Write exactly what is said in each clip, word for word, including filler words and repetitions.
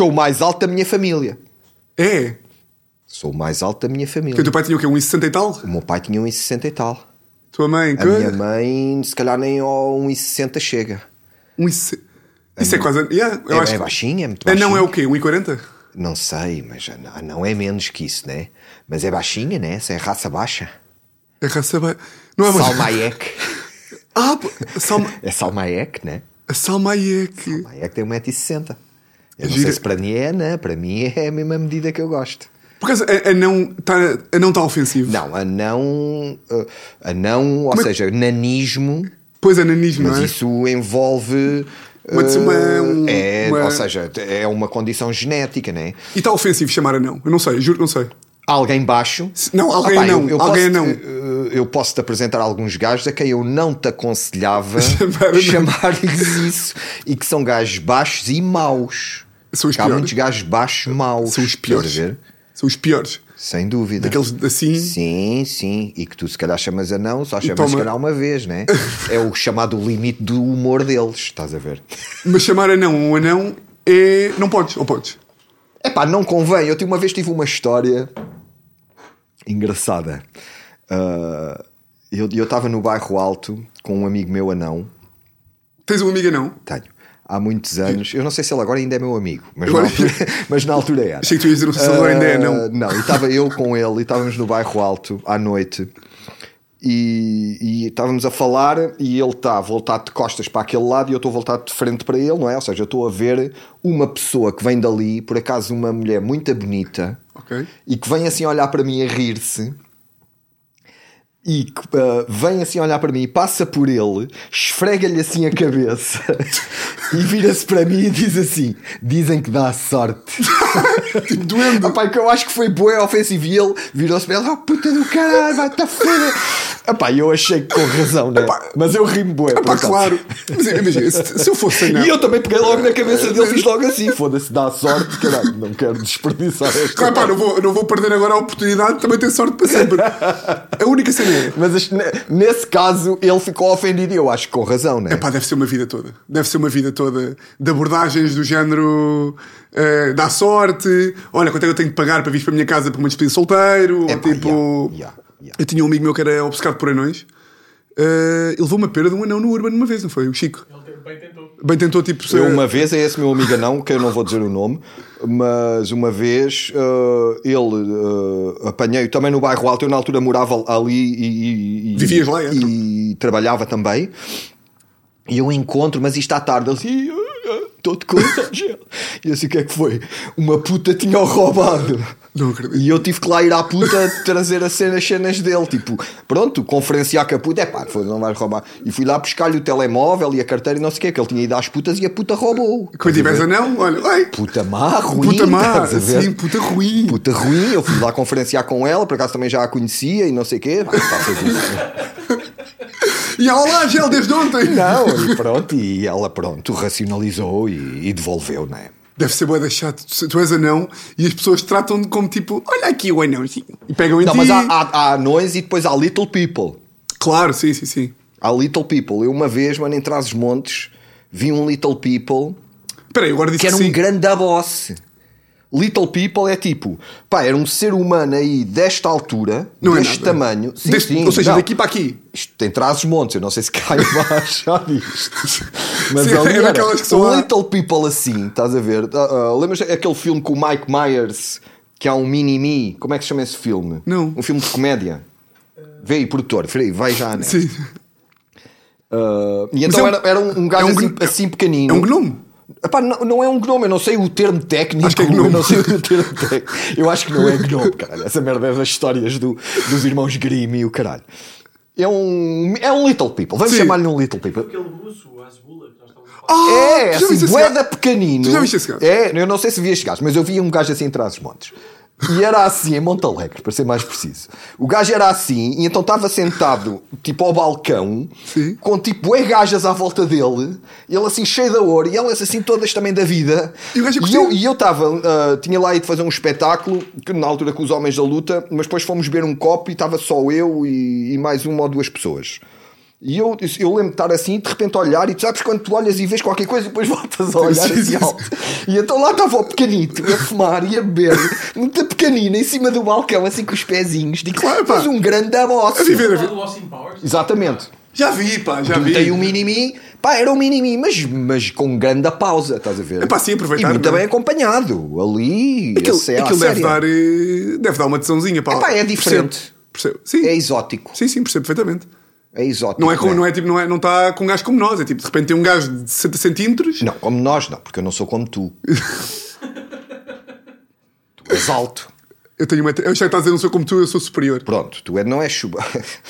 sou o mais alto da minha família. É? Sou o mais alto da minha família. Porque o teu pai tinha o quê? um e sessenta e tal? O meu pai tinha um e sessenta e tal. Tua mãe? A Que... minha mãe, se calhar, nem ao um e sessenta chega. um e sessenta. Isso é quase... Yeah, eu É, acho é que... baixinha, é muito É, baixinha. não é o quê? um e quarenta? Não sei, mas não, não é menos que isso, né? Mas é baixinha, né? Essa é raça baixa. É raça ba... Não é mais... Salmayek. Ah, pô, Salma... É Salmayek, né? A Salmayek. Salmayek tem um metro e sessenta. Eu não Gira. sei se para mim é, né? Para mim é a mesma medida que eu gosto. Por acaso, a, a não está a não tá ofensivo. Não, a não... A não, ou Mas- seja, nanismo... Pois é, nanismo, Mas não é? isso envolve... Uma- uma- um- é, uma- Ou seja, é uma condição genética, né? E está ofensivo chamar a não. Eu não sei, juro que não sei. Alguém baixo. Não, alguém Opá, não, alguém posso, não. Eu, eu posso te apresentar alguns gajos a quem eu não te aconselhava Chamar não. chamar-lhes isso e que são gajos baixos e maus. São os Há piores. muitos gajos baixos maus. São os piores. Estás a ver? São os piores. Sem dúvida. Daqueles assim. Sim, sim. E que tu se calhar chamas a não, só chamas toma. se calhar uma vez, né? É o chamado limite do humor deles, estás a ver? Mas chamar a não um anão é. Não podes, ou podes? É pá, não convém. Eu uma vez tive uma história engraçada. Uh, eu eu estava no bairro Alto com um amigo meu anão. Tens um amigo anão? Tenho. Há muitos anos. Eu não sei se ele agora ainda é meu amigo, mas, Agora- na, altura, mas na altura era. Achei que tu ias dizer, não sei se ele agora ainda é anão. Uh, Não, e estava eu com ele e estávamos no bairro Alto à noite. E, e estávamos a falar e ele está voltado de costas para aquele lado e eu estou voltado de frente para ele, não é? Ou seja, eu estou a ver uma pessoa que vem dali, por acaso uma mulher muito bonita, Ok. e que vem assim olhar para mim a rir-se e que, uh, vem assim olhar para mim e passa por ele, esfrega-lhe assim a cabeça e vira-se para mim e diz assim: dizem que dá sorte. Tipo, doendo. Epá, que eu acho que foi bué ofensivo e ele virou-se para ele: oh puta do caralho, vai-te a foder. Epá, eu achei que com razão, né? Epá. Mas eu ri-me bué. por Pá, acaso. claro. Mas imagina, se, se eu fosse anão. E eu também peguei logo na cabeça dele, fiz logo assim: foda-se, dá sorte, caralho, não quero desperdiçar esta. Claro, pá, não vou, não vou perder agora a oportunidade de também ter sorte para sempre. A única cena é. Mas este- nesse caso ele ficou ofendido e eu acho que com razão, né? Pá, deve ser uma vida toda. Deve ser uma vida toda de abordagens do género eh, dá sorte, olha quanto é que eu tenho de pagar para vir para a minha casa para uma despedida de solteiro. Epá, Ou tipo. yeah, yeah, yeah. Eu tinha um amigo meu que era obcecado por anões. Eh, ele levou uma perda de um anão no Urban uma vez, não foi? O Chico. Ele bem tentou. Bem tentou, tipo. Eu ser- uma vez, é esse meu amigo não, que eu não vou dizer o nome, mas uma vez uh, ele uh, apanhei também no bairro Alto. Eu na altura morava ali e, e- Vivias lá, é? e trabalhava também. E eu encontro, mas isto à tarde, ele assim, todo constrangido. E eu assim, o que é que foi? Uma puta tinha-o roubado. Não acredito. E eu tive que lá ir à puta trazer as cenas, as cenas dele. Tipo, pronto, conferenciar com a puta. É pá, não vais roubar. E fui lá buscar-lhe o telemóvel e a carteira e não sei o quê, que ele tinha ido às putas e a puta roubou. Quando tiveres anão, olha, ai, Puta má, ruim. puta má, estás a ver? sim, puta ruim. Puta ruim. Eu fui lá conferenciar com ela, por acaso também já a conhecia e não sei o quê. Pá, faças isso. E olá, gel desde ontem. Não, e pronto. E ela, pronto, racionalizou e, e devolveu, não é? Deve ser bué da chato. Tu, tu és anão e as pessoas tratam-te como tipo, olha aqui o anãozinho. E pegam em Não, ti. mas há, há, há anões e depois há little people. Claro, sim, sim, sim. Há little people. Eu uma vez, mano, em Trás-os-Montes, vi um little people Espera aí, agora disse que que, era um sim. grande boss. Little people é tipo, pá, era um ser humano aí desta altura, Não é deste nada. tamanho. Sim, Deste- sim, ou seja, não. daqui para aqui. Isto tem Trás-os-Montes, eu não sei se cai embaixo já disto. Mas Sim, ali é era daquelas que são um lá. little people assim, estás a ver? Uh, uh, lembras aquele filme com o Mike Myers, que há um mini-me? Como é que se chama esse filme? Não. Um filme de comédia. Vê aí, produtor, Frei, vai já, né? Sim. Uh, e Mas então é um- era, era um, um gajo é um assim, gno- assim pequenino. É um gnome. Epá, não, não é um gnome, eu não sei o termo técnico. Acho que é gnome. Eu não sei o termo técnico. Eu acho que não é gnome, caralho. Essa merda é das histórias do, dos irmãos Grimm e o caralho. É um, é um little people. Vamos Sim. chamar-lhe um little people. Aquele russo, a Azbula, que nós estávamos a falar. Ah, É, tu já assim, viste esse boeda gajo? pequenino. Tu já viste esse gajo? É, eu não sei se vi este gajo, mas eu vi um gajo assim em Trás-os-Montes. E era assim, em Montalegre, para ser mais preciso. O gajo era assim, e então estava sentado, tipo, ao balcão, Sim. com tipo, bué gajas à volta dele, ele assim, cheio de ouro, e elas assim, todas também da vida. E o gajo a e eu curtir. E eu estava, ah, tinha lá ido fazer um espetáculo, que na altura com os Homens da Luta, mas depois fomos beber um copo e estava só eu e, e mais uma ou duas pessoas. E eu, eu lembro de estar assim, de repente olhar, e tu sabes quando tu olhas e vês qualquer coisa e depois voltas a olhar Sim, assim sim, alto. E então lá estava o pequenito a fumar e a beber, muito pequenino, em cima do balcão, assim com os pezinhos. Digo, Claro, pá. mas um grande amoço. A viver, a Falar viver. do Austin Powers? Exatamente. Já vi, pá, já vi. Tem um mini-mi, pá, era um mini-mi, mas, mas com grande pausa, estás a ver? É pá, sim, aproveitar, E muito não é? bem acompanhado, ali, Aquilo, a sé- à aquilo deve, séria. dar, eh, deve dar uma tesãozinha, pá. É pá, é diferente. Percebo, percebo. Sim. É exótico. Sim, sim, percebo perfeitamente. É exótico. Não é, como, né? não é tipo, não é, não está com um gajo como nós, é tipo, de repente tem um gajo de sessenta centímetros. Não, como nós não, porque eu não sou como tu. Tu és alto. Eu tenho uma. Eu já estás a dizer, não sou como tu, eu sou superior. Pronto, tu é, não és chuba.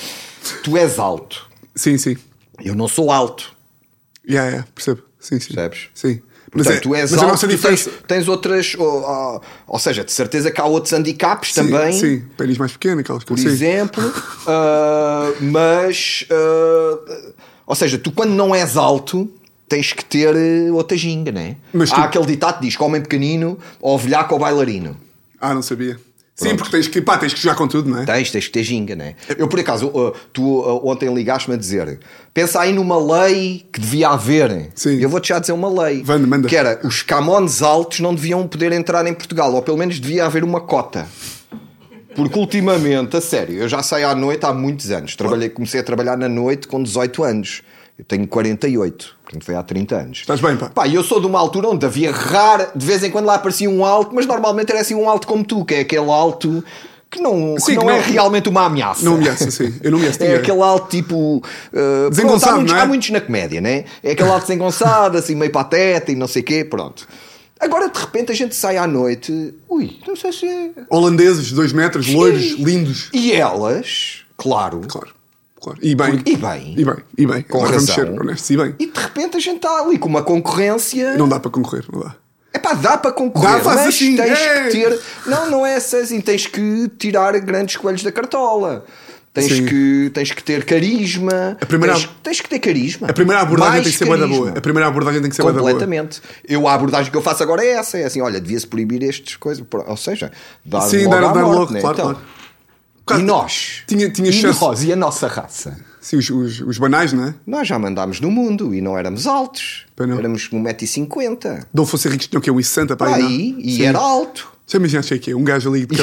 Tu és alto. Sim, sim. Eu não sou alto. Yeah, yeah, percebo. Sim, sim. Percebes? Sim. Portanto, é- tu és mas a alto, nossa tu diferença. tens, tens outras. Ou, ou, ou seja, de certeza que há outros handicaps Sim, também. Sim, pênis mais pequeno, aquelas Por coisas. Sim. exemplo, ah, mas. ah, ou seja, tu quando não és alto. Tens que ter eh, outra ginga, não é? Mas Há tu- aquele ditado que diz que homem pequenino ou velhaco ou bailarino. Ah, não sabia. Sim, Pronto. porque tens que, pá, tens que jogar com tudo, não é? Tens, tens que ter ginga, não é? Eu, por acaso, uh, tu uh, ontem ligaste-me a dizer: pensa aí numa lei que devia haver. Sim. Eu vou-te já dizer uma lei. Manda, manda. Que era: os camões altos não deviam poder entrar em Portugal, ou pelo menos devia haver uma cota. Porque ultimamente, a sério, eu já saio à noite há muitos anos. Trabalhei, comecei a trabalhar na noite com dezoito anos. Eu tenho quarenta e oito, portanto foi há trinta anos. Estás bem, pá? Pá, eu sou de uma altura onde havia raro, de vez em quando lá aparecia um alto, mas normalmente era assim um alto como tu, que é aquele alto que não, Sim, que não, que é não- realmente uma ameaça. Não ameaça, sim. Eu não ameaço É ninguém. aquele alto tipo. Uh, Desengonçado, pronto, há, muitos, não é? há muitos na comédia, né? É aquele alto desengonçado, assim meio pateta e não sei o quê, pronto. Agora de repente a gente sai à noite, ui, não sei se é. Holandeses, dois metros, loiros, lindos. E elas, claro, Claro, claro. E bem. E bem. E bem, e bem. com Agora vamos razão. ser honestos. E bem. E de repente a gente está ali com uma concorrência. Não dá para concorrer, não dá. É pá, dá para concorrer, Dá, faz mas assim, tens é. que ter. Não, não é assim, tens que tirar grandes coelhos da cartola. Tens Sim. que, tens que ter carisma. A primeira- tens, tens que ter carisma. A primeira abordagem Mais tem que ser bué da carisma. boa. A primeira abordagem tem que ser bué da boa. Completamente. Eu, a abordagem que eu faço agora é essa: é assim, olha, devia-se proibir estas coisas. Ou seja, dar Sim, logo dar, à dar morte, logo, né? claro, Então, claro. E Claro, nós? Tinha, tinha e chance. nós? E a nossa raça? Sim, os, os, os banais, não é? Nós já mandámos no mundo e não éramos altos. Pois não. Éramos um metro e cinquenta. Dom Fosse Ricos tinha o quê? um e sessenta para Para aí, aí, não? e Sim. era alto. Já imaginaste o que é? Um gajo ali.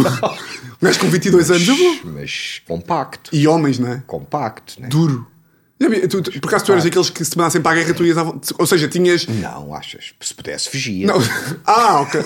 um gajo com vinte e dois anos. Eu vou. Mas compacto. E homens, não é? Compacto, né? Duro. Já vi- tu- tu- Por acaso tu eras aqueles que se mandassem para a guerra, tu ias à vo- Ou seja, tinhas. Não, achas? Se pudesse, fugia. Não. Ah, ok.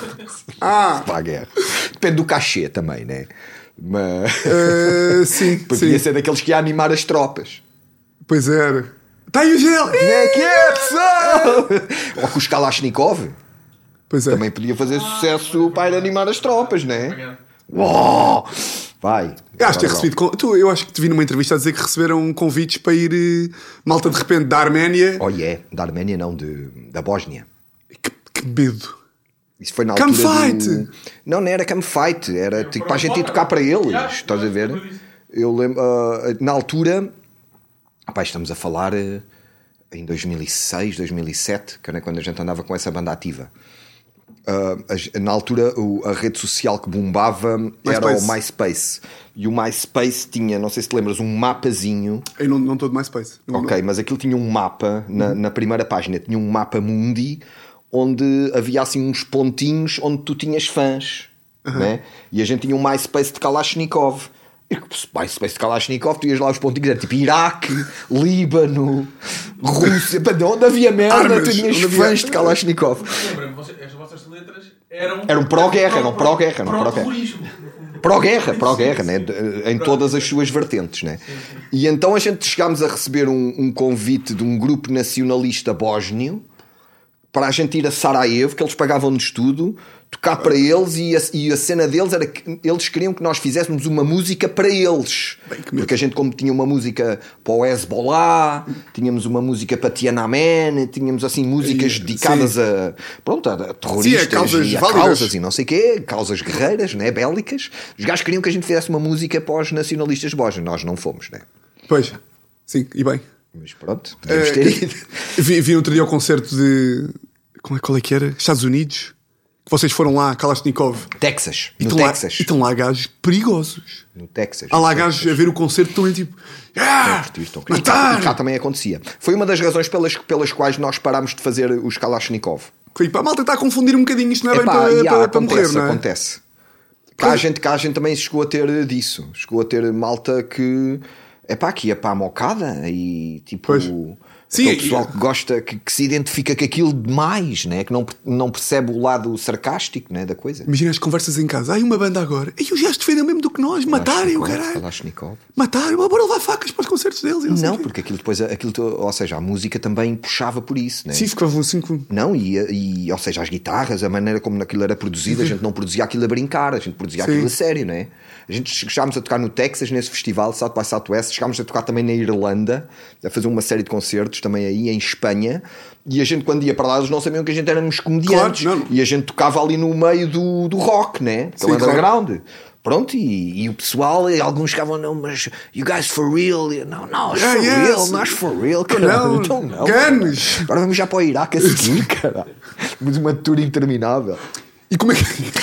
Ah, Para a guerra. Depende do cachê também, né? Mas. eh, sim, Podia sim. ser daqueles que ia animar as tropas. Pois era. Está aí o gel! Como é que é, pessoal? Ou com os Kalashnikov. Pois é. Também podia fazer sucesso para ir animar as tropas, né? Uau! Vai. Eu acho que ter Agora recebido. con- Tu, eu acho que te vi numa entrevista a dizer que receberam convites para ir eh, malta de repente da Arménia. não. Oh, yeah. Da Arménia, não, de, da Bósnia. Que, que medo. Isso foi na Come altura fight! do... Não, não era come fight. Era tipo para a gente ir tocar para eles. Estás a ver? Eu lembro... ah, na altura... Rapaz, estamos a falar eh, em dois mil e seis, dois mil e sete, que era quando a gente andava com essa banda ativa. Ah, as- na altura, o- a rede social que bombava era MySpace. o MySpace. E o MySpace tinha, não sei se te lembras, um mapazinho. Eu não, não estou de MySpace. Não, Ok, mas aquilo tinha um mapa, na, na primeira página tinha um mapa mundi, onde havia assim uns pontinhos onde tu tinhas fãs, né? E a gente tinha um MySpace de Kalashnikov. E MySpace de Kalashnikov, tu ias lá os pontinhos, era tipo Iraque, Líbano, Rússia, pá, de onde havia merda, Armas, tu tinhas onde havia- fãs de Kalashnikov. Lembra-me, você- as vossas letras eram. Eram pró-guerra, eram pró-guerra, eram pró-guerra. Pró-terrorismo. Pró-guerra, pró-guerra, né? De- em todas as suas vertentes, né? E então a gente chegámos a receber um, um convite de um grupo nacionalista bósnio para a gente ir a Sarajevo, que eles pagavam-nos tudo, tocar para eles, e a, e a cena deles era que eles queriam que nós fizéssemos uma música para eles. Porque a gente, como tinha uma música para o Hezbollah, tínhamos uma música para Tiananmen, tínhamos assim músicas E- dedicadas sim. a, pronto, a terroristas Sim, a causas e a válidas. causas e não sei o quê, causas guerreiras, né, bélicas. Os gajos queriam que a gente fizesse uma música para os nacionalistas bósnios. Nós não fomos, né? Pois. Sim, e bem. Mas pronto, podemos Eh, ter ido. vi, vi outro dia o concerto de. Como é, qual é que era? Estados Unidos. Vocês foram lá, Kalashnikov. Texas. E No estão lá, Texas. e estão lá gajos perigosos. No Texas. Há lá no gajos Texas. a ver o concerto, estão em tipo. Ah, Estão estão- e cá- matar! e cá também acontecia. Foi uma das razões pelas, pelas quais nós parámos de fazer os Kalashnikov. Tipo, a malta está a confundir um bocadinho, isto não é bem Epá, para, yeah, para, para morrer, acontece, não é? acontece. Cá a, gente, cá a gente também chegou a ter disso. Chegou a ter malta que é pá, que ia para a mocada e tipo. Pois. Sim, Aquele pessoal e- que gosta, que, que se identifica com aquilo demais, né? Que não, não percebe o lado sarcástico, né, da coisa. Imagina as conversas em casa. Ai, uma banda agora. E os gajos defendem mesmo do que nós. Matarem o caralho. Kalashnikov. Matarem. Bora levar facas para os concertos deles. e Não, sei Não, o quê. porque aquilo depois, aquilo, ou seja, a música também puxava por isso, né? Sim, ficavam assim com... Não, e, e ou seja, as guitarras, a maneira como aquilo era produzido, a gente não produzia aquilo a brincar, a gente produzia Sim. aquilo a sério, né? A gente chegámos a tocar no Texas, nesse festival, South by Southwest, chegámos a tocar também na Irlanda, a fazer uma série de concertos também aí em Espanha, e a gente, quando ia para lá, eles não sabiam que a gente éramos comediantes, Claro, não. e a gente tocava ali no meio do, do rock, né? Pelo Sim, claro. underground. Pronto, e, e o pessoal, e alguns ficavam, não, mas you guys for real? E, não, não, it's Yeah, for yes. real, nós for real, caralho. Não, Então não. guns. Agora vamos já para o Iraque a seguir, caralho. Mas uma tour interminável. E como é que...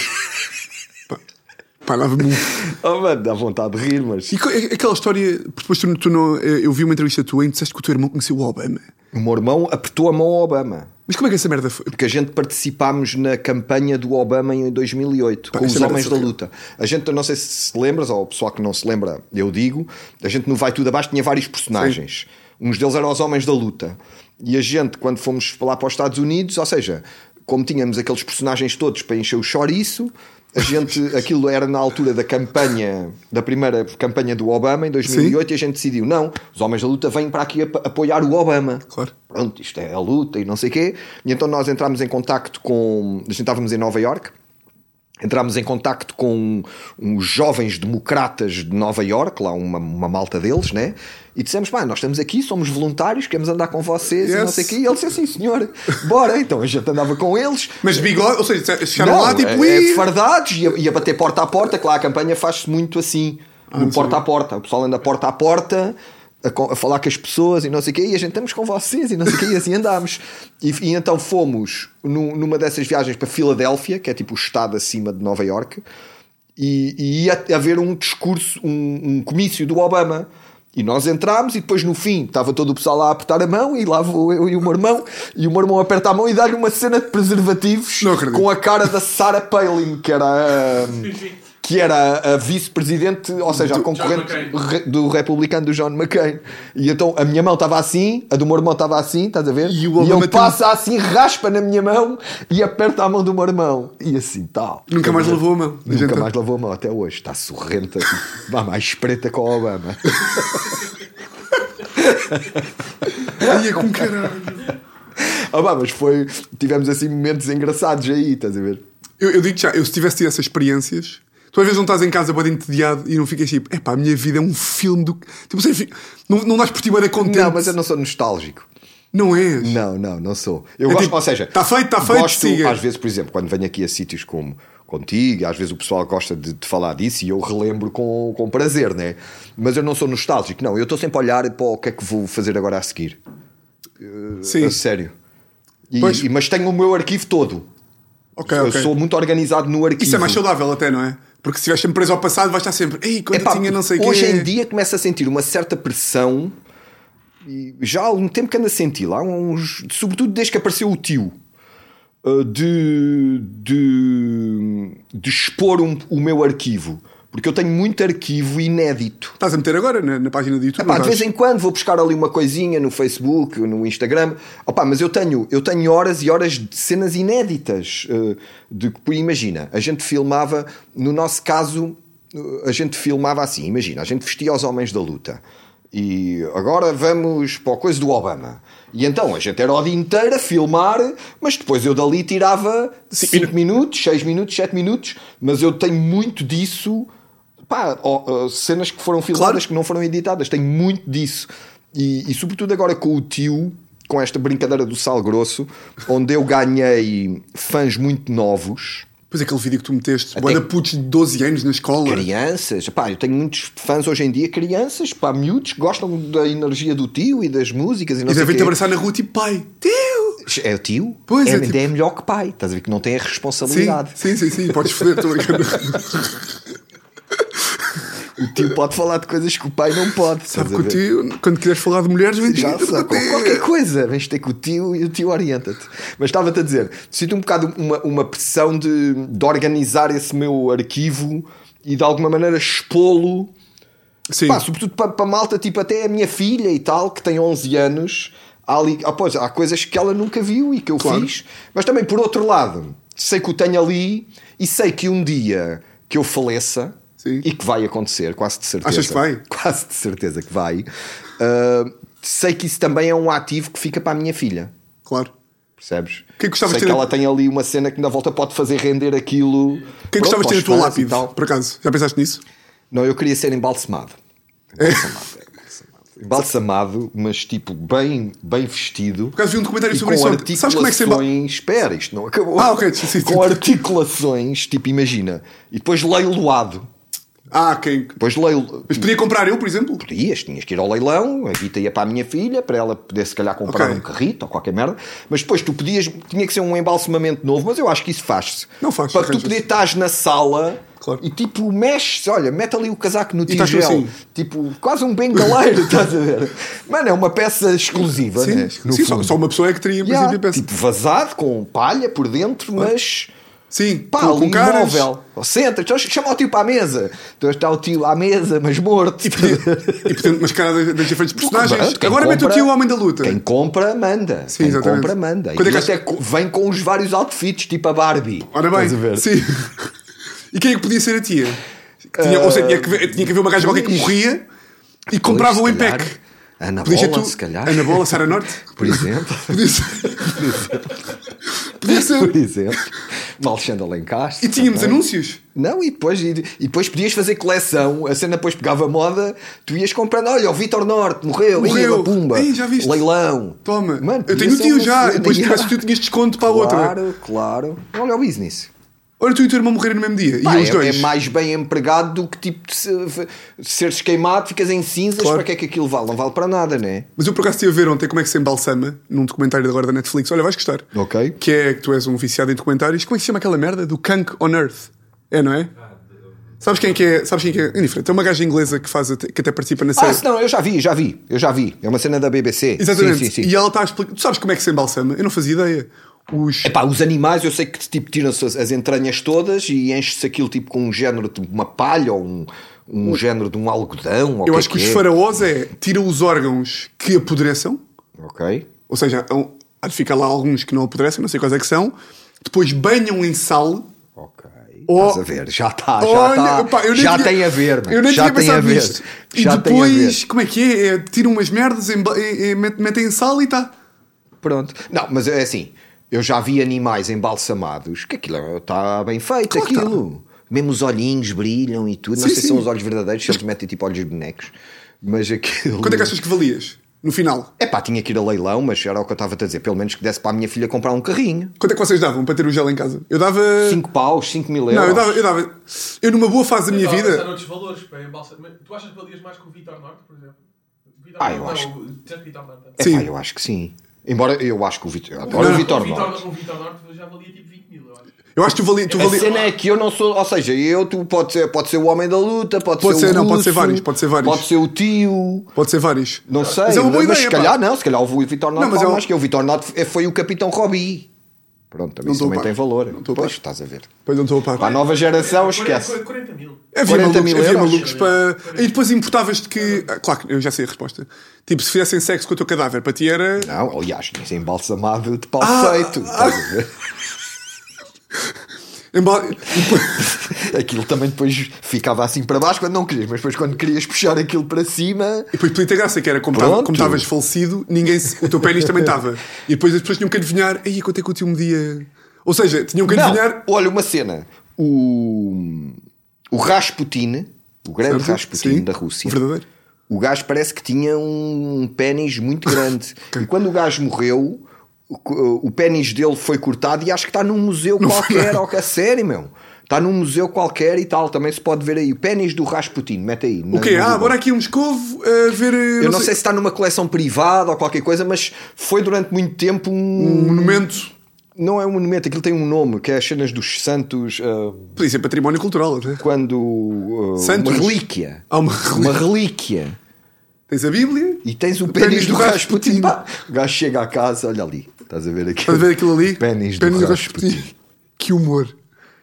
Pá, pá, dava-me um... Oh, mano, dá vontade de rir, mas. E co- aquela história... Depois tu, tu não... Eu vi uma entrevista tua em que disseste que o teu irmão conheceu o Obama. O meu irmão apertou a mão ao Obama. Mas como é que essa merda foi? Porque a gente participámos na campanha do Obama em dois mil e oito, Pá, com os isso é Homens da merda Luta. A gente, não sei se se lembras, ou o pessoal que não se lembra, eu digo, a gente no Vai Tudo Abaixo tinha vários personagens. Uns deles eram os Homens da Luta. E a gente, quando fomos lá para os Estados Unidos, ou seja, como tínhamos aqueles personagens todos para encher o chouriço, a gente, aquilo era na altura da campanha, da primeira campanha do Obama, em dois mil e oito, Sim. e a gente decidiu, não, os Homens da Luta vêm para aqui ap- apoiar o Obama. Claro. Pronto, isto é a luta e não sei o quê. E então nós entramos em contacto com... A gente estávamos em Nova Iorque. Entramos em contacto com uns jovens democratas de Nova Iorque, lá uma, uma malta deles, né? E dissemos, pá, nós estamos aqui, somos voluntários, queremos andar com vocês e não Yes. sei o quê. E ele disse assim, senhor, bora. Então a gente andava com eles. Mas bigode... Ou seja, chegaram Não, lá tipo... é, é "Ih". fardados e a, e a bater porta a porta, que lá a campanha faz-se muito assim, no não porta a porta. O pessoal anda porta a porta a, co- a falar com as pessoas e não sei o quê, e a gente estamos com vocês e não sei o quê, e assim andámos. E, e então fomos num- numa dessas viagens para Filadélfia, que é tipo o estado acima de Nova Iorque, e, e ia haver um discurso, um, um comício do Obama. E nós entramos e depois no fim estava todo o pessoal lá a apertar a mão e lá vou eu e o meu irmão, e o meu irmão aperta a mão e dá-lhe uma cena de preservativos Não acredito. com a cara da Sarah Palin, que era a, que era a vice-presidente, ou seja, a concorrente McCain. re- do republicano do John McCain. E então a minha mão estava assim, a do meu irmão estava assim, estás a ver? E o E Obama ele passa assim, raspa na minha mão e aperta a mão do meu irmão. E assim tal. Nunca mais lavou a mão. A Nunca gente- mais lavou a mão até hoje. Está sorrenta, vá mais preta com o Obama. Ai, é com caralho. Ah, pá, mas foi. Tivemos assim momentos engraçados aí, estás a ver? Eu, eu digo já, eu se tivesse tido essas experiências, tu às vezes não estás em casa bem entediado e não ficas tipo, epá, a minha vida é um filme do. Tipo, você fica- não, não dás por ti bem contente. Não, mas eu não sou nostálgico. Não és. Não, não, não sou. Eu É gosto, tipo, ou seja, tá feito, tá feito, gosto, siga. às vezes, por exemplo, quando venho aqui a sítios como contigo, às vezes o pessoal gosta de, de falar disso e eu relembro com, com prazer, né? Mas eu não sou nostálgico, não. Eu estou sempre a olhar para o que é que vou fazer agora a seguir. Sim. A sério. E- Pois. e- mas tenho o meu arquivo todo. Ok, eu ok. sou muito organizado no arquivo. Isso é mais saudável até, não é? Porque se estiveres sempre preso ao passado, vais estar sempre, ei, quando Epá, eu tinha não sei o hoje quê. em dia começo a sentir uma certa pressão, e já há algum tempo que ando a sentir lá, uns, sobretudo desde que apareceu o tio, uh, de, de, de expor um- o meu arquivo, porque eu tenho muito arquivo inédito. Estás a meter agora na, na página do YouTube. Epá, não de vez estás? em quando vou buscar ali uma coisinha no Facebook, no Instagram. Opa, mas eu tenho, eu tenho horas e horas de cenas inéditas. uh, de, imagina, a gente filmava, no nosso caso, uh, a gente filmava assim. Imagina, a gente vestia os Homens da Luta. E agora vamos para a coisa do Obama. E então a gente era o dia inteiro a filmar, mas depois eu dali tirava cinco minutos, seis minutos, sete minutos. Mas eu tenho muito disso. Pá, ó, ó, cenas que foram filmadas, Claro. que não foram editadas, tem muito disso. E, e sobretudo agora com o tio, com esta brincadeira do sal grosso, onde eu ganhei fãs muito novos, Pois aquele vídeo que tu meteste, Até- boa de putos de doze anos na escola. crianças. Pá, eu tenho muitos fãs hoje em dia, crianças, pá, miúdos que gostam da energia do tio e das músicas e não E sei o devem-te quê. abraçar na rua tipo, pai, teu! É o tio? Pois é, é, ainda tipo- é melhor que pai. Estás a ver que não tem a Sim, responsabilidade. sim, sim, sim. Podes foder, estou brincando. O tio pode falar de coisas que o pai não pode. Sabe estás que a o ver? tio, quando quiseres falar de mulheres, vem Já dizer sabe, qualquer coisa, vens ter com o tio e o tio orienta-te. Mas estava-te a dizer, sinto um bocado uma, uma pressão de, de organizar esse meu arquivo e de alguma maneira expô-lo. Sim. Pá, sobretudo para, para malta, tipo até a minha filha e tal, que tem onze anos, há, ali, ah, pois, há coisas que ela nunca viu e que eu Claro. fiz, mas também por outro lado, sei que o tenho ali e sei que um dia que eu faleça, Sim. e que vai acontecer, quase de certeza. Achas que vai? Quase de certeza que vai. Uh, sei que isso também é um ativo que fica para a minha filha. Claro. Percebes? Que é que gostavas sei de que ter- ela tem ali uma cena que na volta pode fazer render aquilo. Quem Pronto, gostavas de ter a para os tua fãs e lápide, tal. por acaso? Já pensaste nisso? Não, eu queria ser embalsamado. Embalsamado, é, embalsamado. Embalsamado, mas tipo bem, bem vestido. Por acaso vi um documentário E sobre com isso ontem. Sabes como é que se embala... articulações. Espera, isto não acabou. Ah, ok, sim, sim, sim. Com articulações, tipo, imagina. E depois leiloado. Ah, quem... Depois leilo. Mas podia comprar eu, por exemplo? Podias, tinhas que ir ao leilão, a guita ia para a minha filha, para ela poder se calhar comprar Ok. um carrito ou qualquer merda, mas depois tu podias, tinha que ser um embalsamamento novo, mas eu acho que isso faz-se. Não faz, Para tu arranjas. poder estar na sala Claro. e tipo mexes, olha, mete ali o casaco no estás tu tigel, assim. tipo quase um bengaleiro, estás a ver? Mano, é uma peça exclusiva, Sim, né? No sim só, fundo. só uma pessoa é que teria, em Yeah, princípio, peça. tipo vazado, com palha por dentro, mas... Sim, Pá, com, ali com caras. móvel. Senta, então chama o tio para a mesa. Então está o tio à mesa, mas morto. E portanto, mascarada das diferentes personagens. Pronto, quem Agora mete o compra- tio Homem da Luta. Quem compra, manda. Sim, quem exatamente. compra, manda. Quando é E que até co- vem com os vários outfits, tipo a Barbie. Ora bem, Estás a ver? sim. E quem é que podia ser a tia? Tinha, ou seja, tinha que, ver, tinha que haver uma gaja qualquer que Pois. morria e comprava o se calhar, Empec. Ana Podia ser Bola, tu, se calhar. Ana Bola, Sara Norte. Por exemplo. Podia ser. Podia ser. Por exemplo. Uma Alexandra Lencastre. E tínhamos também. anúncios. Não, e depois, e, e depois podias fazer coleção. A cena depois pegava moda. Tu ias comprando. Olha, o Vitor Norte morreu. Morreu. Ia, pumba. Ei, já viste? Leilão. Toma. Mano, eu podia tenho o ser tio uma já. cena. E depois se tivesse o Yeah. tio, tinhas desconto para a outra. Claro, claro. Olha o business. Olha, tu e o teu irmão morreram no mesmo dia. Pá, e os é, dois. é mais bem empregado do que tipo de se- seres queimado, ficas em cinzas. Claro. Para que é que aquilo vale? Não vale para nada, né? Mas eu por acaso estive a ver ontem como é que se embalsama num documentário agora da Netflix. Olha, vais gostar. Ok. Que é que tu és um viciado em documentários. Como é que se chama aquela merda? Do Kunk on Earth. É, não é? Sabes quem é que é? Sabes quem é que é? Indiferente. É uma gaja inglesa que, faz até, que até participa na série. Ah, se não, eu já vi, já vi, eu já vi. É uma cena da B B C. Exatamente. Sim, sim, sim. E ela está a explicar. Tu sabes como é que se embalsama? Eu não fazia ideia. Os. Epá, os animais, eu sei que tipo, tiram-se as, as entranhas todas e enche-se aquilo tipo com um género de uma palha ou um, um género de um algodão. Ou Eu que acho é que os é. faraós é tiram os órgãos que apodreçam. Ok. Ou seja, há- há de ficar lá alguns que não apodrecem, não sei quais é que são. Depois banham em sal. Ok. Oh. Estás a ver? Já está, já Olha, está. pá, eu nem Já tinha- tem a ver, mano. Eu nem já tinha tem a pensado ver. nisto. E Já tem a ver. depois, como é que é? É, tiram umas merdas, emba- e- e met- metem em sal e tá. Pronto. Não, mas é assim, eu já vi animais embalsamados que aquilo está bem feito, Claro que aquilo. Mesmo os olhinhos brilham e tudo. Não Sim, sei se sim. são os olhos verdadeiros, se eles metem tipo olhos de bonecos. Mas aquilo. Quanto é que achas que valias? No final? É pá, tinha que ir a leilão, mas era o que eu estava a dizer. Pelo menos que desse para a minha filha comprar um carrinho. Quanto é que vocês davam para ter o gel em casa? Eu dava. cinco paus, cinco mil euros. Não, eu dava, eu dava. Eu numa boa fase da minha Estava a pensar vida. noutros valores, pá, em balsa- Mas tu achas que valias mais que o Vitor Norte, por exemplo? Vitor Ah, Norte, eu não, acho. o- disseste Vitor Norte. É Sim. pá, eu acho que sim. Embora eu acho que o Vitor. Eu adoro Não, o Vitor O Vitor- Norte. O Vitor Norte já valia tipo vinte mil, eu acho. Eu acho que tu valia. Tu A valia... cena é que eu não sou, ou seja, eu, tu pode ser, pode ser o homem da luta, pode, Pode ser, ser, o não, pode russo, ser vários, pode ser vários. pode ser o tio, Pode ser vários. não sei, Mas é uma boa mas ideia, se calhar pá. não, se calhar o Vitor Norte Não, mas vale é um- mais que o Vitor Norte foi o Capitão Robbie. Pronto, também, Não isso estou também a par. tem valor. Não estou a Pois, par. estás a ver. Pois não estou a par. Para a nova geração, quarenta, esquece. quarenta mil. Havia quarenta malucos, mil havia euros. malucos para. E depois importavas-te que. Ah, claro que eu já sei a resposta. Tipo, se fizessem sexo com o teu cadáver, para ti era. Não, aliás, tinha ser embalsamado de pau Ah, feito. Estás a ver? Embora... e depois- Aquilo também depois ficava assim para baixo quando não querias, mas depois quando querias puxar aquilo para cima. E depois podia ter graça, que era como tava- Pronto. como estavas falecido, ninguém se- o teu pênis também estava. E depois as pessoas tinham que adivinhar. Aí quanto é que o tio media? Ou seja, tinham que Não, adivinhar. olha uma cena. O, o Rasputin, o grande Certo? Rasputin Sim, da Rússia, verdadeiro. o gajo parece que tinha um pênis muito grande. E quando o gajo morreu, o, o pênis dele foi cortado e acho que está num museu qualquer. Ou que a sério, meu. Está num museu qualquer e tal. Também se pode ver aí. O pênis do Rasputin. Mete aí. O quê? Ah, agora aqui um Moscovo a ver... Eu não sei. sei se está numa coleção privada ou qualquer coisa, mas foi durante muito tempo um... Um monumento. Não é um monumento, aquilo tem um nome, que é as cenas dos santos. Uh, Podia ser património cultural, não é? Quando. Uh, Santos. Uma relíquia. Ah, uma relíquia. Uma relíquia. Tens a Bíblia e tens o pênis do, do Rasputin. Rasputin. O gajo chega à casa, olha ali. Estás a ver aquilo? Estás a ver aquilo ali? Pênis do, do Rasputin. Rasputin. Que humor.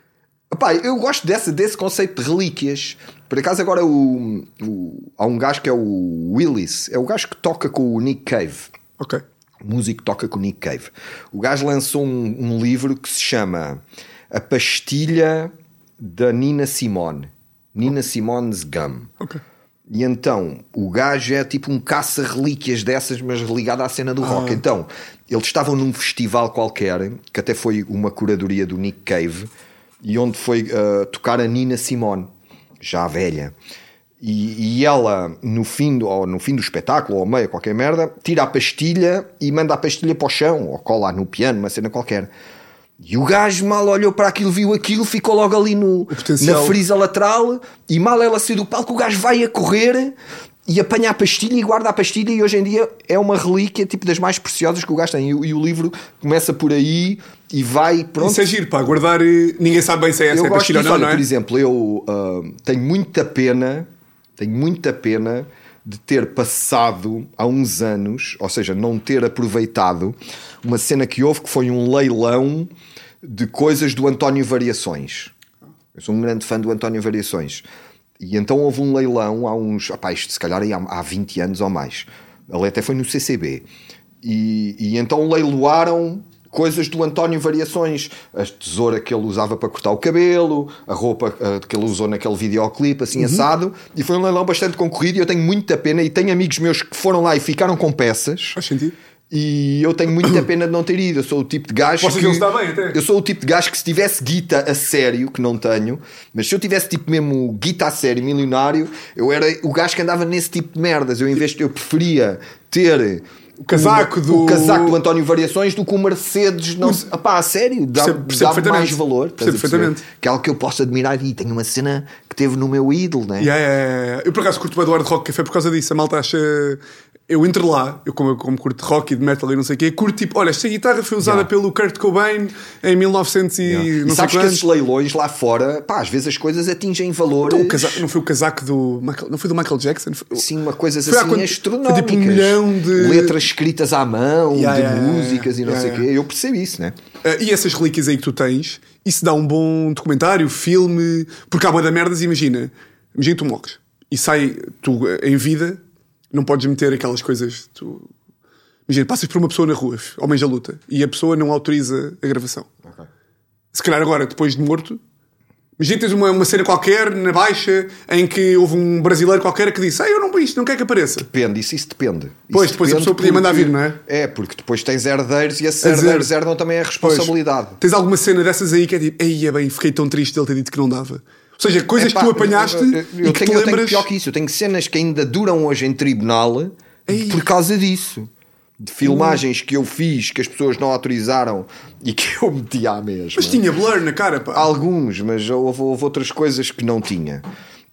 Epá, eu gosto desse, desse conceito de relíquias. Por acaso, agora o, o, há um gajo que é o Willis. É o gajo que toca com o Nick Cave. Ok. O músico toca com o Nick Cave. O gajo lançou um, um livro que se chama A Pastilha da Nina Simone. Nina Simone's Gum. Ok. E então, o gajo é tipo um caça-relíquias dessas, mas ligado à cena do ah. rock. Então, eles estavam num festival qualquer, que até foi uma curadoria do Nick Cave, e onde foi uh, tocar a Nina Simone, já velha. E, e ela, no fim, do, ou no fim do espetáculo, ou ao meio, qualquer merda, tira a pastilha e manda a pastilha para o chão, ou cola no piano, uma cena qualquer. E o gajo mal olhou para aquilo, viu aquilo, ficou logo ali no, na frisa lateral, e mal ela saiu do palco, o gajo vai a correr e apanha a pastilha e guarda a pastilha, e hoje em dia é uma relíquia tipo das mais preciosas que o gajo tem. E, e o livro começa por aí e vai, pronto. Isso é giro, pá, guardar, ninguém sabe bem se é essa eu a pastilha ou não, olha, não é? Por exemplo, eu uh, tenho muita pena, tenho muita pena de ter passado há uns anos, ou seja, não ter aproveitado uma cena que houve, que foi um leilão de coisas do António Variações. Eu sou um grande fã do António Variações. E então houve um leilão há uns... Opá, isto se calhar há, há vinte anos ou mais. Ele até foi no C C B. E, e então leiloaram coisas do António Variações. A tesoura que ele usava para cortar o cabelo, a roupa uh, que ele usou naquele videoclipe, assim, uhum. assado. E foi um leilão bastante concorrido e eu tenho muita pena. E tenho amigos meus que foram lá e ficaram com peças. Faz sentido. E eu tenho muita pena de não ter ido. Eu sou o tipo de gajo Posso que... que ele está bem, até. Eu sou o tipo de gajo que se tivesse guita a sério, que não tenho, mas se eu tivesse tipo mesmo guita a sério, milionário, eu era o gajo que andava nesse tipo de merdas. Eu em vez de... Eu preferia ter... O casaco, o, do... o casaco do António Variações do que o Mercedes. Não... Se... Epá, a sério, dá, dá mais valor. Perfeitamente. Que é algo que eu posso admirar. E tenho uma cena que teve no meu ídolo, né? Yeah, yeah, yeah. Eu por acaso curto o Eduardo Rock Café por causa disso. A malta acha... Eu entro lá, eu como, como curto rock e de metal e não sei o quê, curto tipo, olha, esta guitarra foi usada yeah. pelo Kurt Cobain em mil e novecentos e yeah. não e sabes sei que esses leilões lá fora, pá, às vezes as coisas atingem valores. Então, casaco, não foi o casaco do Michael, não foi do Michael Jackson? Foi, sim, uma coisas assim quando, astronómicas. Foi tipo um milhão de letras escritas à mão, yeah, de yeah, músicas yeah, e não yeah, sei o yeah. quê. Eu percebo isso, né? Uh, e essas relíquias aí que tu tens, isso dá um bom documentário, filme, porque há boa da merdas, imagina, imagina que tu morres e sai, tu em vida, não podes meter aquelas coisas, tu... Imagina, passas por uma pessoa na rua, homens à luta, e a pessoa não autoriza a gravação. Okay. Se calhar agora, depois de morto, imagina tens uma, uma cena qualquer na baixa em que houve um brasileiro qualquer que disse: ah, eu não vi isto, não quero que apareça. Depende, isso, isso depende. Isso pois, depois depende a pessoa podia mandar vir, não é? É, porque depois tens herdeiros e esses herdeiros herdam também a responsabilidade. Pois. Tens alguma cena dessas aí que é tipo: ei, é bem, fiquei tão triste de ele ter dito que não dava. Ou seja, coisas Epá, que tu apanhaste eu, eu, eu, e que tenho, te lembras... eu tenho pior que isso. Eu tenho cenas que ainda duram hoje em tribunal ei. por causa disso. De filmagens que eu fiz que as pessoas não autorizaram e que eu meti à mesma. Mas tinha blur na cara, pá. Alguns, mas houve, houve outras coisas que não tinha.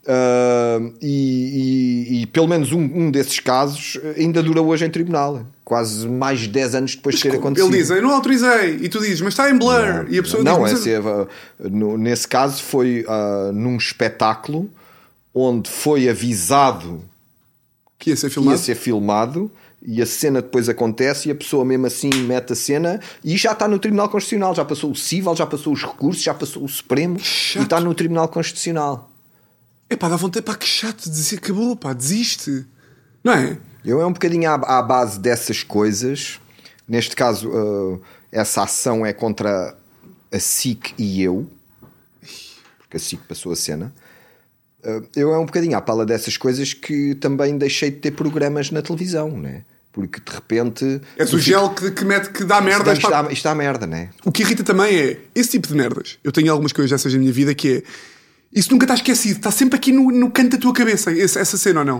Uh, e, e, e pelo menos um, um desses casos ainda dura hoje em tribunal. Quase mais de dez anos depois mas de ter acontecido. Ele diz: eu não autorizei. E tu dizes: mas está em blur. Não, e a pessoa não, diz: é se, uh, no, nesse caso foi uh, num espetáculo onde foi avisado que ia ser filmado. Ia ser filmado e a cena depois acontece e a pessoa mesmo assim mete a cena e já está no Tribunal Constitucional, já passou o cível, já passou os recursos, já passou o Supremo chato. E está no Tribunal Constitucional. É pá, dá vontade, pá, que chato, dizer acabou, pá, desiste, não é? Eu é um bocadinho à, à base dessas coisas. Neste caso, uh, essa ação é contra a S I C e eu, porque a S I C passou a cena. Eu é um bocadinho à pala dessas coisas que também deixei de ter programas na televisão, né? Porque de repente... É o gel que, que mete que dá merda. Isto dá, isto dá merda, né? O que irrita também é esse tipo de merdas. Eu tenho algumas coisas dessas na minha vida que é... Isso nunca está esquecido. Está sempre aqui no, no canto da tua cabeça, essa, essa cena ou não?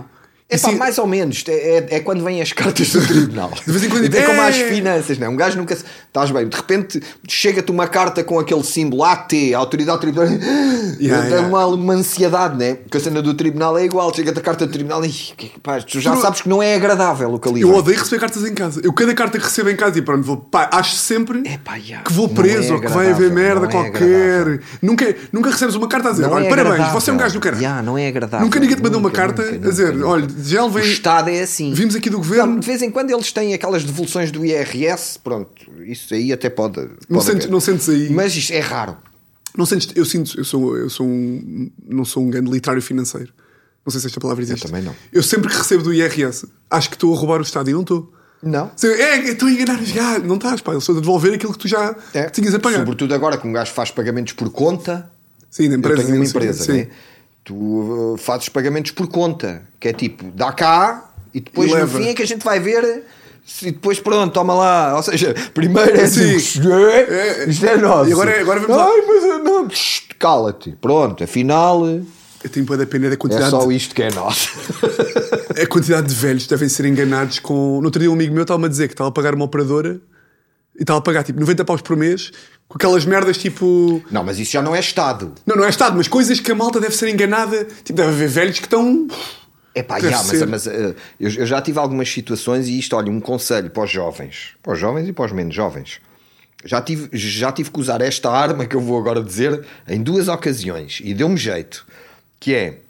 É pá, Assim- mais ou menos. É, é, é quando vêm as cartas do tribunal. De vez em quando- É como É. às finanças, não é? Um gajo nunca. se- Estás bem, de repente chega-te uma carta com aquele símbolo A T, Autoridade Tributária. Yeah, Dá yeah. uma, uma ansiedade, né? Porque a cena do tribunal é igual. Chega-te a carta do tribunal e que- pá, tu já Por- sabes que não é agradável o que ali Eu vem. odeio receber cartas em casa. Eu, cada carta que recebo em casa, e pronto, vou, pá, acho sempre Epá, já. que vou Não preso é ou que vai haver agradável, merda não é qualquer. agradável. Nunca, nunca recebes uma carta a dizer: Não olha, é parabéns, agradável. você é um gajo do caralho. Já, não é agradável. Nunca ninguém te mandou uma Nunca, carta nunca, a nunca, dizer: nunca. olha, já O levei. Estado é assim. Vimos aqui do Não, governo. de vez em quando eles têm aquelas devoluções do I R S, pronto, isso aí até pode. pode Não sentes, haver. não sentes aí. Mas isto é raro. Não sentes, eu sinto, eu sou, eu sou um, não sou um grande literário financeiro. Não sei se esta palavra existe. também não. Eu sempre que recebo do I R S, acho que estou a roubar o Estado e não estou. Não. Se- É, estou a enganar os gajos. Não estás, pá. Eu estou a devolver aquilo que tu já É. tinhas a pagar. Sobretudo agora que um gajo faz pagamentos por conta. Sim, na empresa. Eu tenho uma sim, empresa, sim. né? Tu uh, fazes pagamentos por conta, que é tipo, dá cá e depois E no leva. fim é que a gente vai ver. Se depois pronto, toma lá. Ou seja, primeiro é Sim. assim, é, isto é nosso. E agora- agora vamos lá. Ai, mas eu não. Tch, cala-te. Pronto, afinal Eu tenho para depender da é quantidade, só isto que é nosso. a quantidade de velhos que devem ser enganados com. No outro dia um amigo meu estava-me a dizer que estava a pagar uma operadora e estava a pagar tipo noventa paus por mês com aquelas merdas tipo. Não, mas isso já não é Estado. Não, não é Estado, mas coisas que a malta deve ser enganada. Tipo, deve haver velhos que estão. É pá, Deve já, mas, ser. mas, uh, eu, eu já tive algumas situações e isto, olha, um conselho para os jovens, para os jovens e para os menos jovens. Já tive, já tive que usar esta arma que eu vou agora dizer em duas ocasiões e deu-me jeito, que é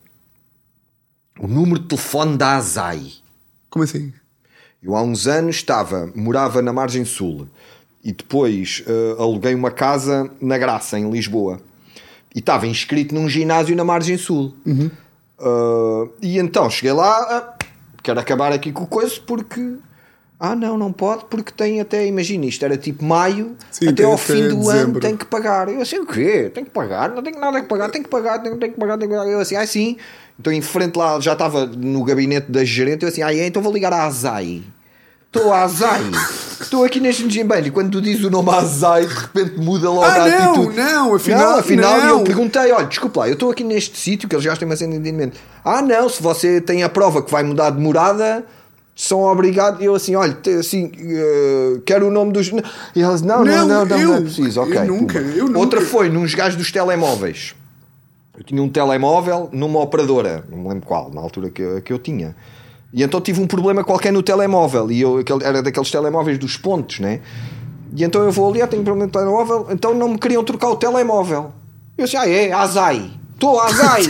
o número de telefone da ASAI. Como assim? Eu há uns anos estava, morava na Margem Sul e depois uh, aluguei uma casa na Graça, em Lisboa, e estava inscrito num ginásio na Margem Sul. Uhum. Uh, e então cheguei lá, uh, quero acabar aqui com o coisa porque ah não, não pode porque tem até, imagina, isto era tipo maio, Sim, até tem ao até fim do dezembro. ano tem que pagar. Eu assim, o quê? Tenho que pagar? Não tenho nada que pagar, tenho que pagar, tenho, tenho que pagar, tenho que pagar. Eu assim, ah sim. Então em frente lá, já estava no gabinete da gerente, eu assim, ah é, então vou ligar à ASAI. Estou à ASAI, estou aqui neste engenho. E quando tu dizes o nome ASAI, de repente muda logo Ah, a não, atitude. não, afinal- não, afinal não. eu perguntei, olha, desculpa lá, eu estou aqui neste sítio que eles já têm uma cena de entendimento. Ah, não, se você tem a prova que vai mudar de morada, são obrigados. Eu assim, olha, te- assim, uh, quero o nome dos. E eles, não, não, Não, não, não, não, é eu- preciso. Ok. eu nunca, puma. eu nunca. Outra foi nos gajos dos telemóveis. Eu tinha um telemóvel numa operadora, não me lembro qual, na altura que eu, que eu tinha. E então tive um problema qualquer no telemóvel. E eu aquele, era daqueles telemóveis dos pontos, né? E então eu vou ali, ah, tenho um problema no telemóvel. Então não me queriam trocar o telemóvel. Eu disse, ah é, ASAI. Estou ASAI.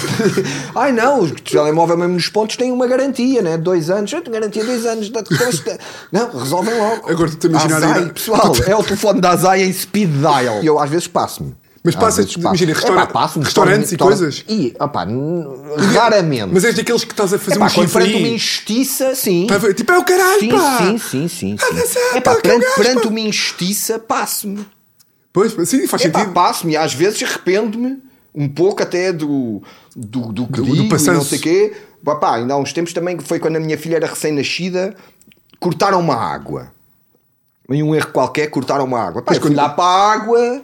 Ai não, o telemóvel mesmo nos pontos tem uma garantia, né? Dois anos. Eu tenho garantia de dois anos. Não, resolvem logo. Agora tu te imaginar ASAI, ir- pessoal, é o telefone da ASAI em speed dial. E eu às vezes passo-me. Mas Às passa- vezes passo. imagina, restaura- Epá, passo-me, restaurantes e torno- coisas? E, opá, n- raramente. Mas és daqueles que estás a fazer Epá, um quando perante uma chifre. injustiça, sim. Tipo, é o caralho, Sim, pá! sim, sim, sim, Ah, sim. dá certo, Epá, pá, que é o perante, gajo, perante pá. uma injustiça, passo-me. Pois, sim, faz Epá, sentido. passo-me e às vezes arrependo-me um pouco até do, do, do que Do- do digo e passanço. não sei o quê. Epá, ainda há uns tempos também, que foi quando a minha filha era recém-nascida, cortaram uma água. Em um erro qualquer, cortaram uma água. Pá, eu fui lá para a água...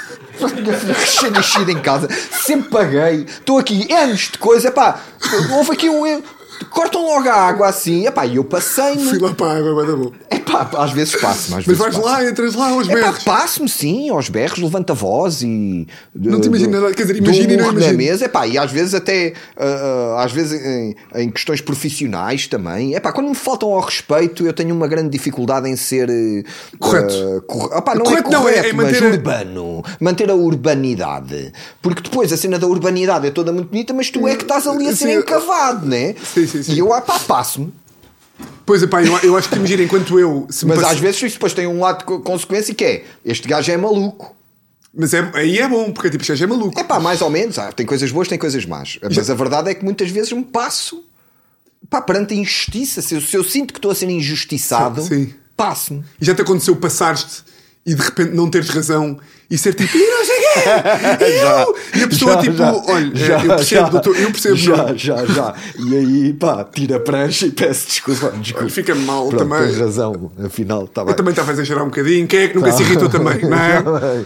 recém-nascido em casa, sempre paguei, estou aqui anos de coisa, pá, houve aqui um erro, cortam logo a água assim, epá, e eu passei-me, Fui lá para a água, vai dar bom. epá, às vezes passo-me, às Mas vezes vais passo-me. lá, entras lá aos Epá, berros. passo-me sim, aos berros, levanta a voz e. Não te imagino nada, quer dizer, dou um imagina e não murro na imagino. mesa, epá, e às vezes até, ah, ah, às vezes em, em questões profissionais também, epá, quando me faltam ao respeito, eu tenho uma grande dificuldade em ser eh, Correto. ah, corre- epá, não Correto é não, é- correto, é mas manter a- urbano, manter a urbanidade, porque depois a cena da urbanidade é toda muito bonita, mas tu é que estás ali a ser Sim, encavado, né? sim, sim, sim. E eu, ah, pá, passo-me. Pois é, pá, eu, eu acho que imagina, enquanto eu. Se me Mas passe- às vezes isso depois tem um lado de co- consequência que é este gajo é maluco. Mas é, aí é bom, porque tipo, já é maluco. É pá, mais ou menos. Ah, tem coisas boas, tem coisas más. Mas a verdade é que muitas vezes me passo pá, perante a injustiça. Se eu, se eu sinto que estou a ser injustiçado, Sim. passo-me. E já te aconteceu passares-te e de repente não teres razão e ser tipo, e não sei o quê! E Já, eu! E a pessoa já, tipo, já, olha, já, eu percebo, já, doutor, eu percebo. Já, não. já, já. E aí, pá, tira a prancha e peço desculpa. desculpa. Fica-me mal Pronto, também. tens razão, afinal, está bem. Eu também estava a exagerar um bocadinho. Quem é que nunca se irritou também, não é? Tá bem.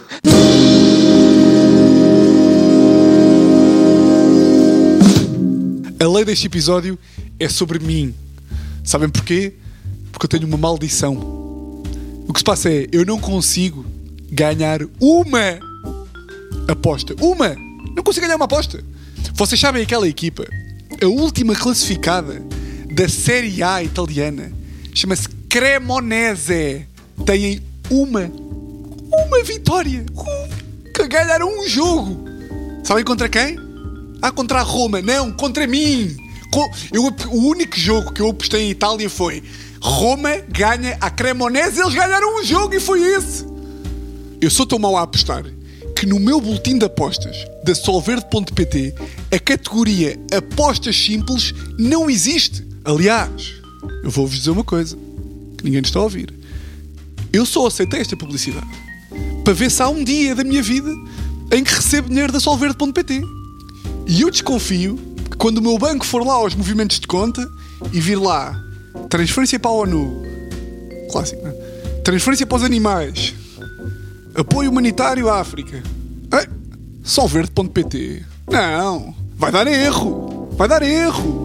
A lei deste episódio é sobre mim. Sabem porquê? Porque eu tenho uma maldição. O que se passa é, eu não consigo ganhar uma aposta. Uma! Não consigo ganhar uma aposta. Vocês sabem aquela equipa, a última classificada da Série A italiana, chama-se Cremonese. Têm uma, uma vitória. Que ganharam um jogo. Sabem contra quem? Ah, contra a Roma. Não, contra mim. Eu, o único jogo que eu apostei em Itália foi Roma ganha a Cremonese. Eles ganharam um jogo e foi esse. Eu sou tão mau a apostar que no meu boletim de apostas da solverde ponto pt a categoria apostas simples não existe. Aliás, eu vou-vos dizer uma coisa que ninguém está a ouvir. Eu só aceitei esta publicidade para ver se há um dia da minha vida em que recebo dinheiro da solverde ponto pt. E eu desconfio que quando o meu banco for lá aos movimentos de conta e vir lá transferência para a ONU, clássico, não é? Transferência para os animais, apoio humanitário à África, é, solverde ponto pt. Não, vai dar erro, vai dar erro.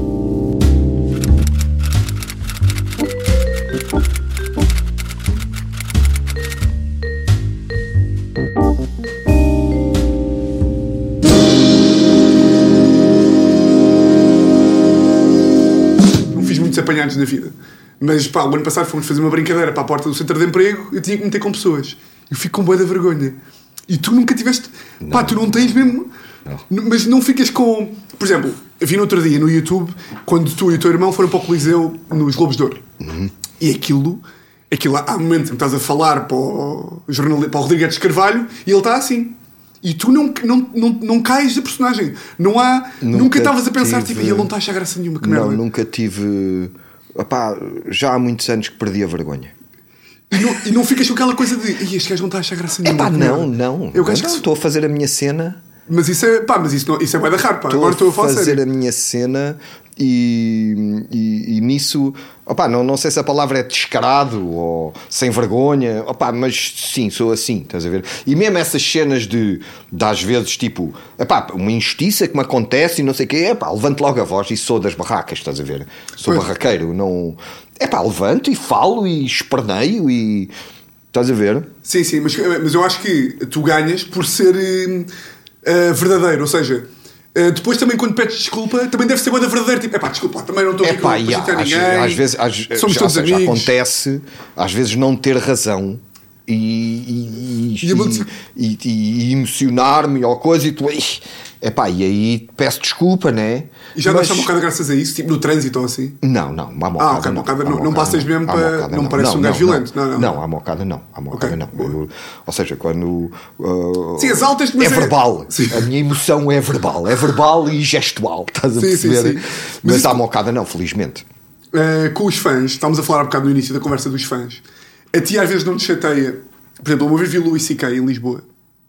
Apanhados na vida, mas pá, o ano passado fomos fazer uma brincadeira para a porta do centro de emprego. Eu tinha que meter com pessoas, eu fico com bué da vergonha e tu nunca tiveste, não. Pá, tu não tens mesmo, não. Mas não ficas com, por exemplo, eu vi no outro dia no YouTube quando tu e o teu irmão foram para o Coliseu nos Globos de Ouro, uhum. E aquilo, aquilo há momentos em que estás a falar para o, jornal, para o Rodrigues Carvalho e ele está assim. E tu não, não, não, não cais da personagem. Não há. Nunca estavas a pensar, tive... tipo, e ele não está a achar graça nenhuma. Que não, merda. Nunca tive. Opá, já há muitos anos que perdi a vergonha. E não, e não ficas com aquela coisa de. E este gajo não está a achar graça nenhuma. É pá, não, não. Eu não, estou a fazer a minha cena. Mas isso é. Pá, mas isso, não, isso é bué da raro, pá. Estou Agora estou a falar fazer sério. a minha cena e, e, e nisso. Opá, não, não sei se a palavra é descarado ou sem vergonha, opá, mas sim, sou assim, estás a ver? E mesmo essas cenas de, de às vezes, tipo, opá, uma injustiça que me acontece e não sei o quê, epá, levanto logo a voz e sou das barracas, estás a ver? Sou pois. barraqueiro, não... Epá, levanto e falo e esperneio e... Estás a ver? Sim, sim, mas, mas eu acho que tu ganhas por ser uh, verdadeiro, ou seja... Uh, depois também quando pedes desculpa também deve ser uma da verdadeira, tipo, epá, desculpa, também não estou aqui para prejudicar ninguém, às vezes às, somos todos seja, amigos. Acontece às vezes não ter razão e, e, e, e, e, e emocionar-me ou coisa e tu, epá, e aí peço desculpa, né? E já mas... dás uma bocada graças a isso, tipo no trânsito ou assim? Não, não, uma mocada, ah, okay, não, mocada, não, não, não passas mesmo para. Não, não parece um gajo violento, não, não. Não, a mocada não, a mocada não. Eu, ou seja, quando. Uh, sim, as altas, é verbal, é... a minha emoção é verbal, é verbal e gestual, estás a sim, perceber? Sim, sim. Mas, mas a mocada não, felizmente. Uh, com os fãs, estávamos a falar um bocado no início da conversa dos fãs. A ti às vezes não te chateia, por exemplo, uma vez vi o Louis C K em Lisboa.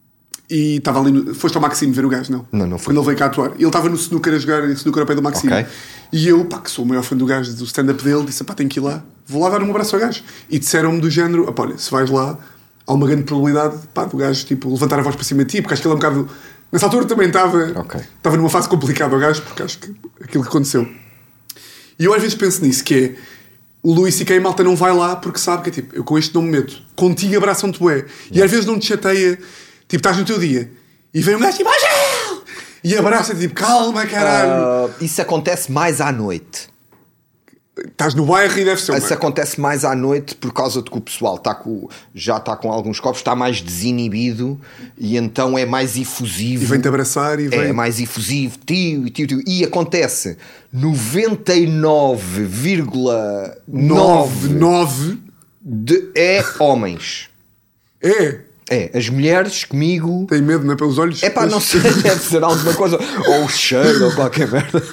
E estava ali no... Foste ao Maxime ver o gajo, não? Não, não fui. Quando ele veio cá atuar. Ele estava no snooker a jogar snooker ao pé do Maxime. Okay. E eu, pá, que sou o maior fã do gajo, do stand-up dele, disse, pá, tenho que ir lá. Vou lá dar um abraço ao gajo. E disseram-me do género, pá, olha, se vais lá, há uma grande probabilidade, pá, do gajo, tipo, levantar a voz para cima de ti, porque acho que ele é um bocado... Nessa altura também estava... Okay. Estava numa fase complicada ao gajo, porque acho que aquilo que aconteceu. E eu às vezes penso nisso, que é... O Louis C K malta não vai lá porque sabe que é tipo, eu com este não me meto. Contigo abraçam-te bué. E às vezes não te chateia, tipo, estás no teu dia... E vem um gajo tipo, ah, e abraça-te tipo, calma, caralho. Uh, isso acontece mais à noite. Estás no bairro e deve ser. Isso acontece mais à noite por causa de que o pessoal está com, já está com alguns copos, está mais desinibido e então é mais efusivo. E vem-te abraçar e vem. É mais efusivo, tio, tio, tio. E acontece noventa e nove vírgula nove de é homens. É. É, as mulheres comigo... Tem medo, não é? Pelos olhos? É pá, não sei, deve ser alguma coisa. Ou o cheiro, ou qualquer merda.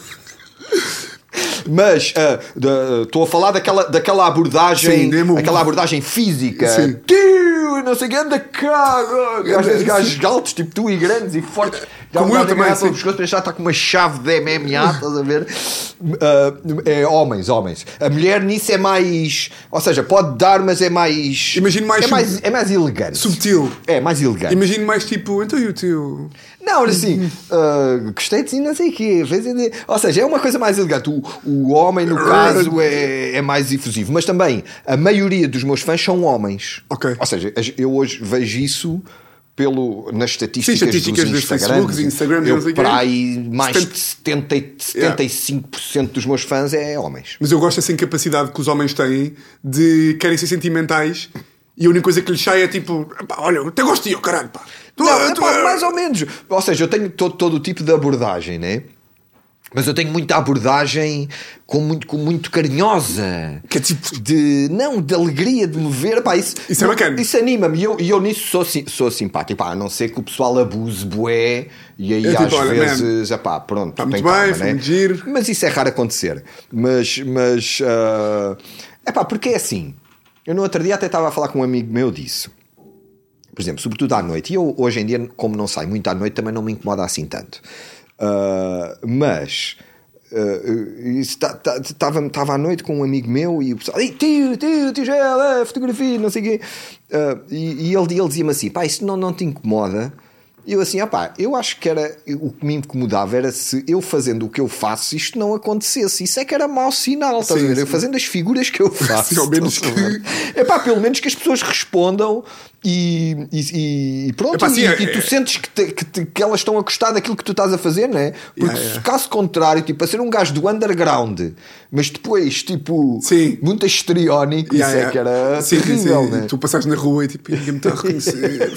Mas estou uh, a falar daquela, daquela abordagem... Sim, aquela abordagem física. Tio, não sei o que, anda cá. Às vezes gajos altos, tipo tu, e grandes e fortes. Já Como um eu gajo também, agarra pelo sim. pescoço, já está com uma chave de M M A, estás a ver? Uh, é homens, homens. A mulher nisso é mais. Ou seja, pode dar, mas é mais. Imagino mais é, sub- mais é mais elegante. Subtil. É mais elegante. Imagino mais tipo, então e o teu? Não, assim, uh, gostei de si, não sei o quê. Ou seja, é uma coisa mais elegante. O, o homem, no caso, é, é mais efusivo. Mas também, a maioria dos meus fãs são homens. Ok. Ou seja, eu hoje vejo isso pelo, nas estatísticas, Sim, estatísticas dos dos Instagrams. Facebooks, Instagrams, não eu, sei o quê. para aí, mais setenta de setenta, setenta e cinco por cento dos meus fãs é homens. Mas eu gosto dessa incapacidade que os homens têm de querem ser sentimentais e a única coisa que lhes sai é tipo, pá, olha, eu até gosto de ti, oh, caralho, pá. Tu, Não, tu, epá, mais ou menos. Ou seja, eu tenho todo, todo o tipo de abordagem, né? Mas eu tenho muita abordagem com muito, com muito carinhosa. Que é tipo- de, não, de alegria de me ver. Pá, isso, Isso é bacana. Isso anima-me. E eu, e eu nisso sou, sim- sou simpático. Pá, a não ser que o pessoal abuse bué. E aí É tipo, às olha, vezes, epá, pronto. Tá tem muito calma, bem, foi né? muito giro. Mas isso é raro acontecer. Mas, mas ah, epá, porque é assim. Eu no outro dia até estava a falar com um amigo meu disso. Por exemplo, sobretudo à noite. E eu hoje em dia, como não saio muito à noite, também não me incomoda assim tanto. Uh, mas estava uh, tá, à noite com um amigo meu e o pessoal, tio, tio, tio, é, fotografia, não sei o quê. Uh, e, e ele, ele dizia-me assim: pá, isso não, não te incomoda? E eu assim, ah pá, eu acho que era o que me incomodava era se eu fazendo o que eu faço isto não acontecesse. Isso é que era mau sinal, estás a ver? Eu fazendo as figuras que eu faço. Sim, ao menos que... É pá, pelo menos que as pessoas respondam e, e, e pronto. Epá, sim, e, é, e tu é... sentes que, te, que, te, que elas estão a gostar daquilo que tu estás a fazer, não é? Porque Yeah, yeah. se caso contrário, tipo, a ser um gajo do underground, mas depois, tipo, sim. muito histriónico, Yeah, isso yeah. é que era sim, terrível, sim. né? Tu passaste na rua e tipo, ninguém me está a reconhecer.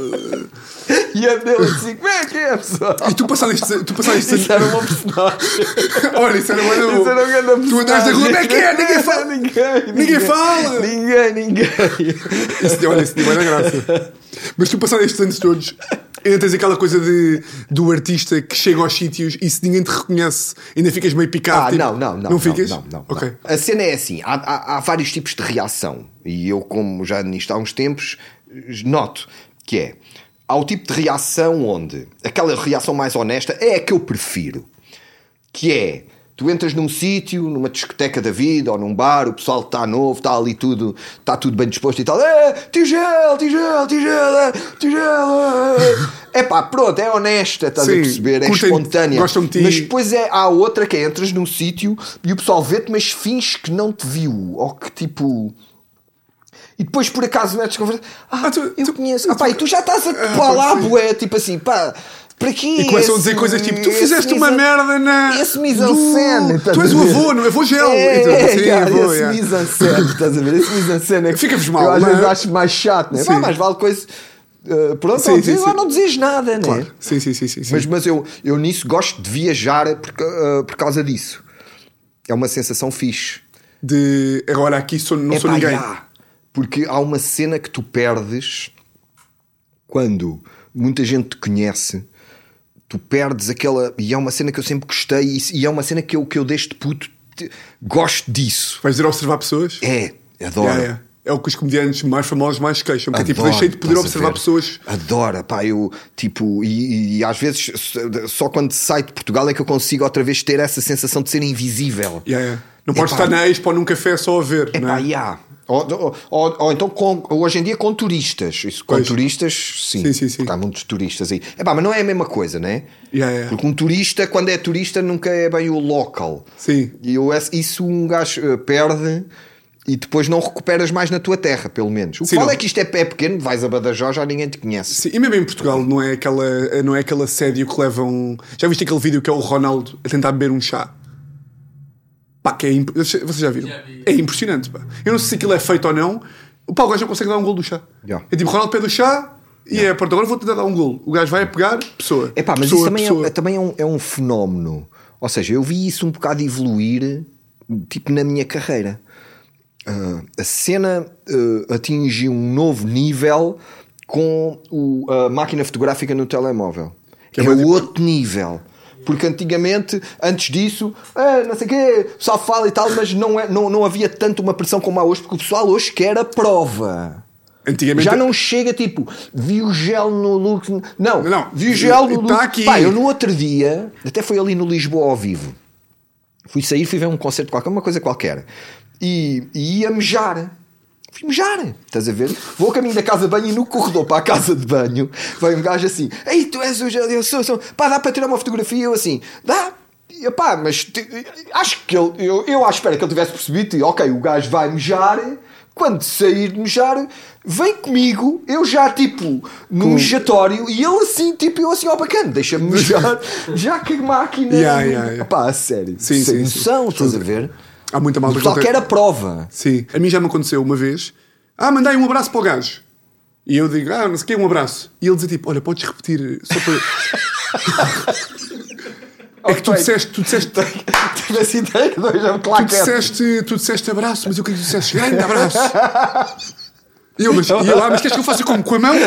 E a dele assim, como é que é, pessoal? E tu passaste, tu passaste Isso era uma personagem. Olha, isso era uma Isso era um grande Tu andaste na rua, como é que é? Ninguém fala. Ninguém, Ninguém fala. Ninguém, ninguém. Isso, olha, isso deu bem na graça. Mas tu passaste estes anos todos, ainda tens aquela coisa de, do artista que chega aos sítios e se ninguém te reconhece, ainda ficas meio picado. Ah, tipo, não, não, não. Não ficas? Não, não, não, Ok. não. A cena é assim: há, há, há vários tipos de reação. E eu, como já nisto há uns tempos, noto que é. Há o tipo de reação onde aquela reação mais honesta é a que eu prefiro. Que é, tu entras num sítio, numa discoteca da vida ou num bar, o pessoal está novo, está ali tudo, está tudo bem disposto e tal. É, tigel, tigel, tigel, tigel. É pá, pronto, é honesta, estás Sim, a perceber, é curtem, espontânea. gostam de ti. Mas depois é, há outra que é, entras num sítio e o pessoal vê-te, mas finge que não te viu. Ou que tipo... E depois por acaso metes conversa. Ah, Ah, tu- eu tu- conheço. tu- Ah, pá, e tu já estás a Ah, pá lá, sim. bué, tipo assim, pá, para quê? E começam a esse- dizer coisas tipo, tu esse fizeste uma mise- merda na. Esse mise-en-scène. do- estás Tu és a o ver? avô, não é? Avô gel. É, Então, é, sim, cara, avô, esse é. mise-en-scène, estás a ver? Esse mise-en-scène é que Fica-vos mal, eu às não é? vezes acho mais chato, né? Sim. Ah, mais vale coisa. uh, pronto, Sim, ou sim, dizes, sim. ou não dizes nada, né? Claro. Sim, sim, sim, sim, sim. Mas, mas eu, eu nisso gosto de viajar por, uh, por causa disso. É uma sensação fixe. De agora aqui sou, não É sou pá, ninguém. já. Porque há uma cena que tu perdes quando muita gente te conhece. Tu perdes aquela. E é uma cena que eu sempre gostei. E é uma cena que eu, que eu desde puto te- gosto disso. Vais ir observar pessoas? É, adoro. Yeah, yeah. É o que os comediantes mais famosos mais se queixam. Que é tipo, Adoro, deixei de poder estás a observar ver? pessoas. Adoro, pá, eu tipo, e, e às vezes só quando saio de Portugal é que eu consigo outra vez ter essa sensação de ser invisível. Yeah, yeah. Não podes Epá, estar na Expo ou num café só a ver. É não pá, é? yeah. Ou, ou, ou, ou então com, hoje em dia com turistas. Isso, com Pois. turistas, sim. Sim, sim, sim. Porque há muitos turistas aí. É pá, mas não é a mesma coisa, né? Yeah, yeah. Porque um turista, quando é turista, nunca é bem o local. Sim. E eu, isso um gajo uh, perde e depois não recuperas mais na tua terra, pelo menos. O Sim, qual não. é que isto é, é pequeno, vais a Badajoz, já ninguém te conhece. Sim, e mesmo em Portugal não é, aquela, não é aquele assédio que levam. Já viste aquele vídeo que é o Ronaldo a tentar beber um chá? Pá, que é imp... Vocês já viram? Já vi. É impressionante, pá. Eu não sei se aquilo é feito ou não. O pá, o gajo não consegue dar um gol do chá. Já. É tipo, Ronaldo pede o chá e é, pronto, agora vou tentar dar um gol. O gajo vai a pegar, pessoa. É pá, mas pessoa, isso também, pessoa. é, também é, um, é um fenómeno. Ou seja, eu vi isso um bocado evoluir, tipo na minha carreira. Uh, a cena uh, atingiu um novo nível com o, a máquina fotográfica no telemóvel. Que é é mais outro nível. Porque antigamente, antes disso, ah, não sei o quê, o pessoal fala e tal, mas não, é, não, não havia tanto uma pressão como há hoje, porque o pessoal hoje quer a prova. Antigamente... Já não chega tipo, vi o gel no look. Não, Não, vi o gel no tá look. aqui. Pá, eu no outro dia, até foi ali no Lisboa ao vivo. Fui sair, fui ver um concerto qualquer, uma coisa qualquer. E, e ia mejar. Fui mejar, estás a ver? Vou ao caminho da casa de banho e no corredor para a casa de banho vai um gajo assim: ei, tu és o gel, eu sou, sou. Pá, dá para tirar uma fotografia? Eu assim, dá. E, pá, mas te, acho que ele, eu, eu à espera que ele tivesse percebido, e, ok, o gajo vai mejar. Quando sair de mejar, vem comigo, eu já tipo num mejatório, e ele assim, tipo, eu assim, ó, bacana, deixa-me mejar, já que a máquina. Yeah, yeah, yeah. Pá, a sério, Sim, sem sim, noção, sim. estás a ver? Há muita malta Só que que era prova. Sim, a mim já me aconteceu uma vez. Ah, mandei um abraço para o gajo. E eu digo, ah, não sei o que é um abraço. E ele diz tipo, olha, podes repetir só para. É que tu disseste, tu disseste, Tive essa ideia que dois já me tu claro. disseste, tu disseste abraço, mas eu queria que tu disseste grande abraço. E eu, mas, e eu, ah, mas queres que eu faça como? Com a mão?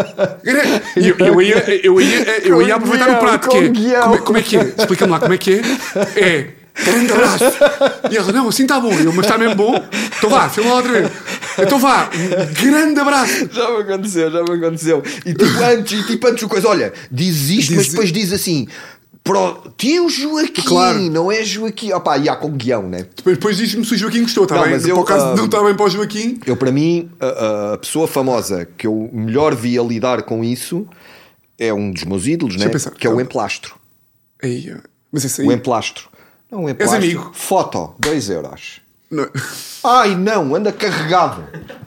E eu, eu, ia, eu, ia, eu ia aproveitar o prato, que é, como, é, como é que é? Explica-me lá como é que é. É, grande abraço. E ele, não, assim está bom. E eu, mas está mesmo bom? Então vá, filma lá outra vez. Então vá, um grande abraço. Já me aconteceu, já me aconteceu. E tipo antes, e tipo antes o coisa, olha, diz isto, Diz- mas depois diz assim: pro tio Joaquim, Claro. não é Joaquim. Opá, e há com guião, né? Depois, depois diz-me se o Joaquim gostou, está Não, bem? mas Por eu, acaso ah, não está bem para o Joaquim. Eu, para mim, a, a pessoa famosa que eu melhor vi a lidar com isso é um dos meus ídolos, né? eu pensar. Que é o Emplastro. Ei, mas esse aí. O Emplastro. Não, o Emplastro. amigo? Foto, dois euros. Não. Ai não, anda carregado.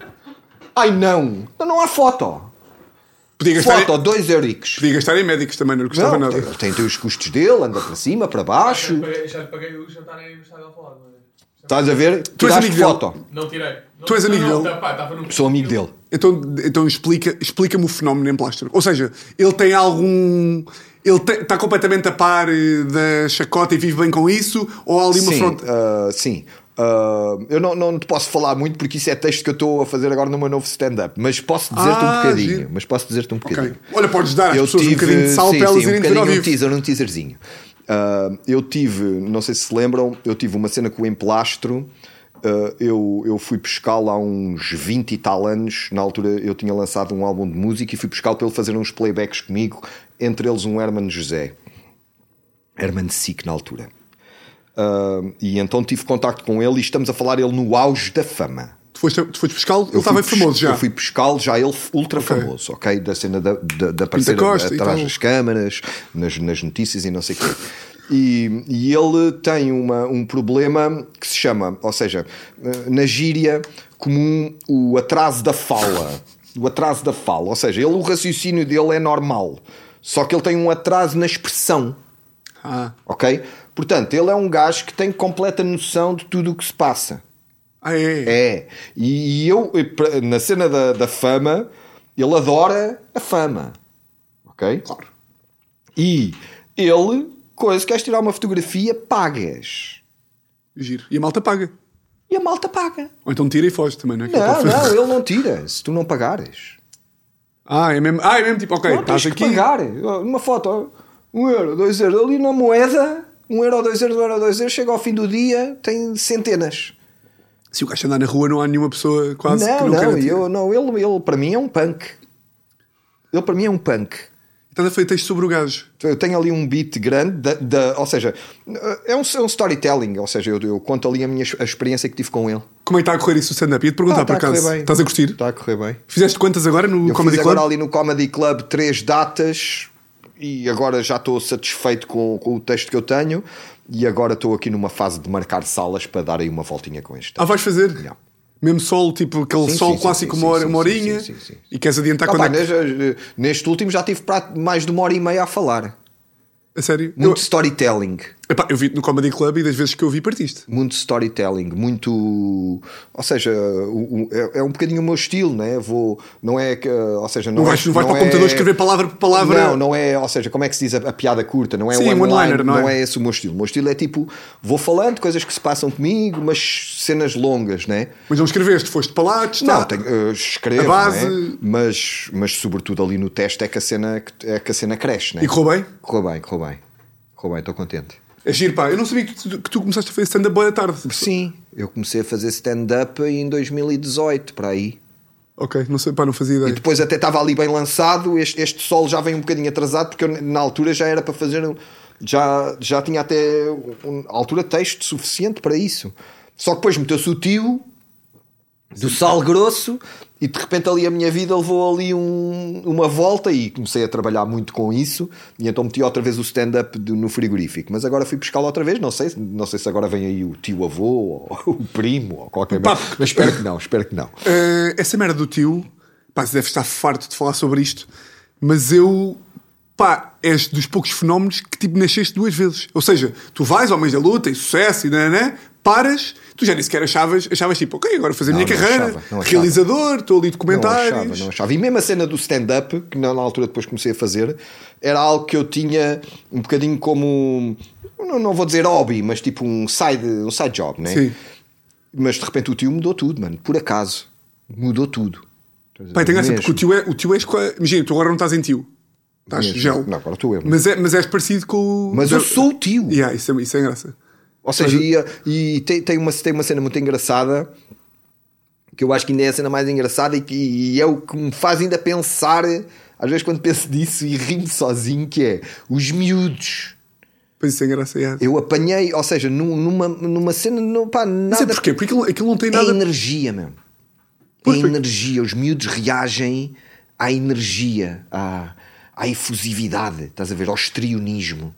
Ai não, não, não há foto. Podia gastar, Foto, dois euriques. podia gastar em médicos também, não custava Não, nada. tem, tem, tem os custos dele, anda para cima, para baixo. Já lhe paguei- Já lhe paguei o jantar aí no estádio Alvalade. não é? Estás a ver? Tu és Tiraste amigo dele? foto. Não tirei. Não- Tu és amigo não, não, dele? tá, pá, estava num- Sou amigo dele. Então, então explica, explica-me o fenómeno em Plastro. Ou seja, ele tem algum. Ele te- está completamente a par eh, da chacota e vive bem com isso? Ou há ali uma Sim, fronte. ah, sim. Ah, eu não, não te posso falar muito porque isso é texto que eu estou a fazer agora no meu novo stand-up. Mas posso dizer-te Ah, um bocadinho. giro. Mas posso dizer-te um bocadinho. Ok. Olha, podes dar às Eu pessoas tive, um bocadinho de sal sim, para elas sim, um irem ver ao bocadinho, um vivo. teaser, um teaserzinho. Ah, eu tive, não sei se se lembram, eu tive uma cena com o Emplastro. Ah, eu, eu fui pescá-lo há uns vinte e tal anos. Na altura eu tinha lançado um álbum de música e fui pescá-lo para ele fazer uns playbacks comigo, entre eles um Hermano José, Hermano Sick na altura. Ah, e então tive contacto com ele e estamos a falar ele no auge da fama. Tu foste, tu foste pescá-lo, ele Eu estava fui famoso pes- já. Eu fui pescá-lo, já ele ultra Ok. famoso, ok? Da cena da, da, da aparecer Costa e atrás tal. das câmaras, nas, nas notícias e não sei o quê. E, e ele tem uma, um problema que se chama, ou seja, na gíria comum, o atraso da fala. O atraso da fala. Ou seja, ele, o raciocínio dele é normal, só que ele tem um atraso na expressão. Ah, Ok? Portanto, ele é um gajo que tem completa noção de tudo o que se passa. ah é. É. E, e eu, na cena da, da fama, ele adora a fama. Ok? Claro. E ele, coisa, queres tirar uma fotografia, pagas. Giro. E a malta paga. E a malta paga. Ou então tira e foge também, não é? Que ele Não, pode fazer. não, ele não tira. Se tu não pagares. Ah, é mesmo, ah, é mesmo tipo, ok, Não, tens estás que aqui. pagar. Uma foto, um euro, dois euros. Ali na moeda, um euro, dois euros, um euro, dois euros. Chega ao fim do dia, tem centenas. Se o gajo andar na rua, não há nenhuma pessoa quase que Não, não, não, queira tirar. eu, não ele, ele para mim é um punk. Ele para mim é um punk. Estás a fazer texto sobre o gajo. Eu tenho ali um beat grande, da, da- ou seja, é um, é um storytelling, ou seja, eu, eu conto ali a minha a experiência que tive com ele. Como é que está a correr isso o stand-up? Ia-te perguntar, Ah, por está a correr acaso. bem. Estás a curtir? Está a correr bem. Fizeste quantas agora no Eu Comedy fiz Club? agora ali no Comedy Club três datas e agora já estou satisfeito com, com o texto que eu tenho e agora estou aqui numa fase de marcar salas para dar aí uma voltinha com este. Ah, vais fazer? Não. Mesmo solo, tipo aquele Sim, solo sim, sim, clássico, sim, uma, hora, sim, uma sim, horinha, sim, sim, sim. e queres adiantar Ah, quando pá, é que... neste, neste último já tive pra- mais de uma hora e meia a falar. A sério? Muito Eu, storytelling. epá, eu vi-te no Comedy Club e das vezes que eu vi partiste. Muito storytelling, muito. Ou seja, o- o- é, é um bocadinho o meu estilo, né? Vou, não é que. Ou seja, não, Não é, vais, não vais não para o computador é- escrever palavra por palavra. Não, não é. Ou seja, como é que se diz a, a piada curta? Não é Sim, one one-liner, line, não não é? é esse o meu estilo. O meu estilo é tipo, vou falando coisas que se passam comigo, mas cenas longas, né? Mas não escreveste, foste para lá, está. Não, tenho, eu escrevo, A base- né? mas, mas sobretudo ali no teste é que a cena, é que a cena cresce, né? E correu bem? Correu bem, correu bem. Correu bem, estou contente. É giro, pá. Eu não sabia que tu, que tu começaste a fazer stand-up boa da tarde. Sim, eu comecei a fazer stand-up em dois mil e dezoito, para aí. Ok, não sei, pá, não fazia ideia. E depois até estava ali bem lançado. Este, este solo já vem um bocadinho atrasado, porque eu, na altura já era para fazer. Já, já tinha até um, a altura texto suficiente para isso. Só que depois meteu-se o tio do Sal Grosso e de repente ali a minha vida levou ali um, uma volta e comecei a trabalhar muito com isso, e então meti outra vez o stand-up do- no frigorífico. Mas agora fui buscá-lo outra vez, não sei, não sei se agora vem aí o tio avô ou o primo ou qualquer Pá, coisa, mas espero que não, espero que não. Eh, essa merda do tio, pá, você deve estar farto de falar sobre isto, mas eu, pá, és dos poucos fenómenos que tipo nasceste duas vezes. Ou seja, tu vais ao meio da luta e sucesso e né, né, paras, tu já nem sequer achavas, achavas tipo, ok, agora vou fazer a Não, minha não carreira, achava, não achava. realizador, estou ali de Não comentários. achava, não achava. E mesmo a cena do stand-up, que na na altura depois comecei a fazer, era algo que eu tinha um bocadinho como, não, não vou dizer hobby, mas tipo um side, um side job, né? Sim. Mas de repente o tio mudou tudo, mano, por acaso. Mudou tudo. Pá, tem graça, Mesmo. porque o tio é, o tio é escola... Imagina, tu agora não estás em tio. Estás Mesmo. gel. Não, agora estou eu. Mas, é, mas és parecido com o... Mas eu sou o tio. Yeah, isso, é, isso é graça. Ou seja, e, e tem, tem, uma, tem uma cena muito engraçada, que eu acho que ainda é a cena mais engraçada e, que, e é o que me faz ainda pensar, às vezes quando penso nisso e rimo sozinho, que é os miúdos. Pois isso é graça, yeah. Eu apanhei, ou seja, num- numa, numa cena, não, pá, Mas nada. é porquê? Porque aquilo, aquilo não tem É nada... energia mesmo. É Pois, porque- energia. Os miúdos reagem à energia, à, à efusividade, estás a ver? Ao estrionismo.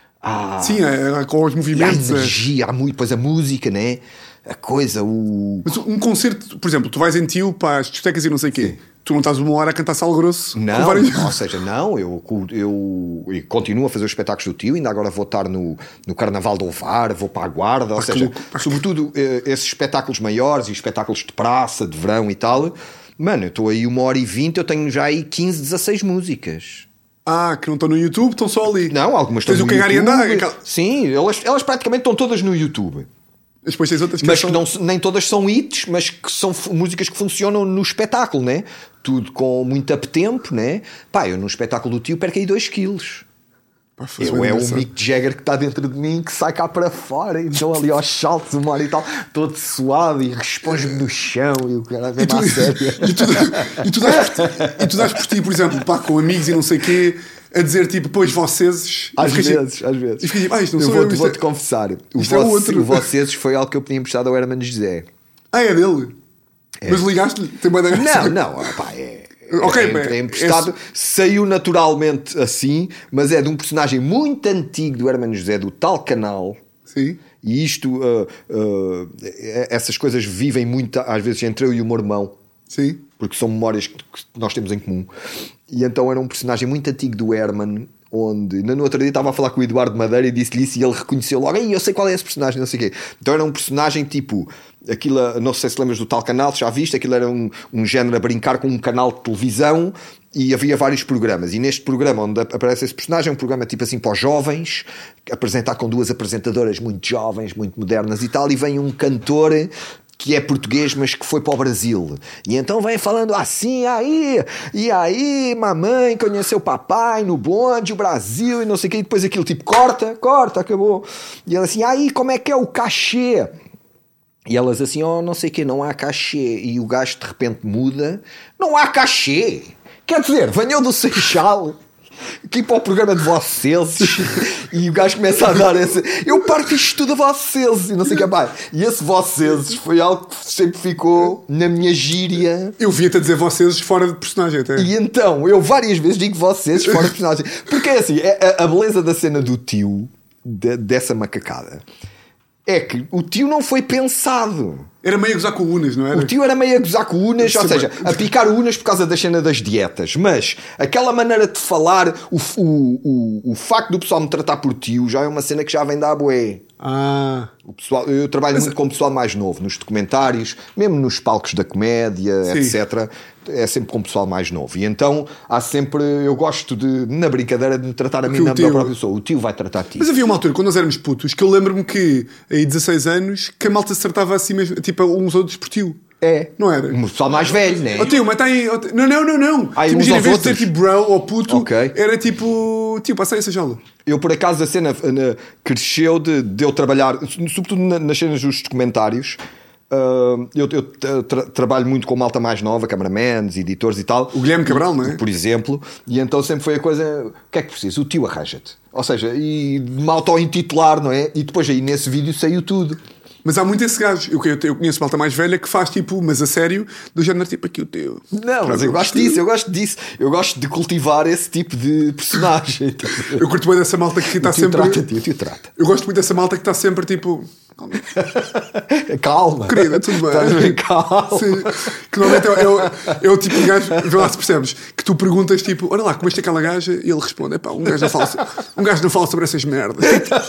À, Sim, é, é, com os à movimentos... é. energia, à, mu- depois a música, né? A coisa, o. Mas um concerto, por exemplo, tu vais em tio para as discotecas e não sei o quê. Tu não estás uma hora a cantar Sal Grosso Não, com vários... ou seja, não, eu, eu, eu continuo a fazer os espetáculos do tio, ainda agora vou estar no, no Carnaval do Ovar, vou para a Guarda, ou que seja, louco, pá, que- sobretudo eh, esses espetáculos maiores e espetáculos de praça, de verão e tal. Mano, eu estou aí uma hora e vinte, eu tenho já aí quinze, dezasseis músicas. Ah, que não estão no YouTube, estão só ali. Não, algumas estão Tens no o Cagar e YouTube. Andar. aquela- Sim, elas, elas praticamente estão todas no YouTube. Depois tens outras que Mas são... que não, nem todas são hits, mas que são f- músicas que funcionam no espetáculo, né? Tudo com muito up-tempo, né? Pá, eu no espetáculo do tio perco aí dois quilos. Pá, faz Eu bem é o engraçado. Mick Jagger que está dentro de mim, que sai cá para fora, então ali aos saltos, uma hora e tal, todo suado e responde-me no chão e o cara vem E tu, à sério. e, tu, e, tu dás por ti, e tu dás por ti, por exemplo, pá, com amigos e não sei o quê, a dizer tipo, pois vocês. Às e ficas vezes, tipo- às vezes. E ficas tipo, ah, isto não eu sou vou, eu. isto vou-te é- confessar, o, isto é o voce, outro. o vocês foi algo que eu tinha emprestado ao Herman José. Ah, é dele? Mas ligaste-lhe? Tem bem da graça. Não, não, pá, é. Ok, é, bem, é emprestado, esse- saiu naturalmente assim, mas é de um personagem muito antigo do Herman José, do tal canal. Sim. E isto, uh, uh, essas coisas vivem muito às vezes entre eu e o meu irmão, Sim. porque são memórias que nós temos em comum. E então era um personagem muito antigo do Herman, onde no outro dia estava a falar com o Eduardo Madeira e disse-lhe isso e ele reconheceu logo, ei, eu sei qual é esse personagem, não sei o quê. Então era um personagem tipo, aquilo, não sei se lembras do tal canal, se já viste, aquilo era um, um género a brincar com um canal de televisão e havia vários programas. E neste programa onde aparece esse personagem, é um programa tipo assim para os jovens, apresentar com duas apresentadoras muito jovens, muito modernas e tal, e vem um cantor que é português, mas que foi para o Brasil. E então vem falando assim, aí, e aí, mamãe conheceu o papai no bonde, o Brasil, e não sei o quê, e depois aquilo tipo, corta, corta, acabou. E ela assim, aí, como é que é o cachê? E elas assim, oh, não sei o quê, não há cachê. E o gajo de repente muda, não há cachê. Quer dizer, venham do Seixal aqui para o programa de vocês e o gajo começa a dar esse eu parto isto tudo a vocês e não sei o que mais. E esse vocês foi algo que sempre ficou na minha gíria. Eu via-te a dizer vocês fora de personagem até. E então eu várias vezes digo vocês fora de personagem, porque é assim, é- a, a beleza da cena do tio, de- dessa macacada, é que o tio não foi pensado. Era meio a gozar com o Unas, não era? O tio era meio a gozar com unas, ou Sim, seja, a picar unas por causa da cena das dietas. Mas aquela maneira de falar, o, o, o, o facto do pessoal me tratar por tio já é uma cena que já vem da abué. Ah. O pessoal, eu trabalho muito com o pessoal mais novo, nos documentários, mesmo nos palcos da comédia, Sim. etcétera. É sempre com o pessoal mais novo. E então há sempre. Eu gosto de, na brincadeira, de me tratar a mim Que o na tio- própria pessoa. O tio vai tratar a ti. Mas havia uma altura, quando nós éramos putos, que eu lembro-me que, aí dezasseis anos, que a malta se tratava assim mesmo, tipo, uns outros por tio. É. Não era? O pessoal mais velho, né? Ó tio, mas está aí. ó, tio- Não, não, não, não. Ah, e Tipo, uns imagina, em aos vez de ser outros? tipo bro ou puto, Ok. era tipo. Tio, passei essa jola. Eu, por acaso, a cena uh, cresceu de, de eu trabalhar, sobretudo na- nas cenas dos documentários. Uh, eu eu tra- trabalho muito com malta mais nova, cameramans, editores e tal. O Guilherme Cabral, não é? Por exemplo. E então sempre foi a coisa: o que é que precisa? O tio arranja-te. Ou seja, e me auto-intitular, não é? E depois aí nesse vídeo saiu tudo. Mas há muito esse gajo. Eu, eu, eu conheço malta mais velha que faz tipo, mas a sério, do género tipo aqui o teu. Não, mas eu gosto disso, eu gosto disso. Eu gosto de cultivar esse tipo de personagem. Eu curto bem dessa malta que está sempre. Trata-te, o tio trata. Eu gosto muito dessa malta que está sempre tipo. Calma. Querida, tudo bem. Estás bem, calma. Sim. Que normalmente é, é, o, é o tipo de gajo, vê lá se percebes, que tu perguntas tipo, olha lá, comeste aquela gaja? E ele responde, epá, um gajo não fala, um gajo não fala sobre essas merdas.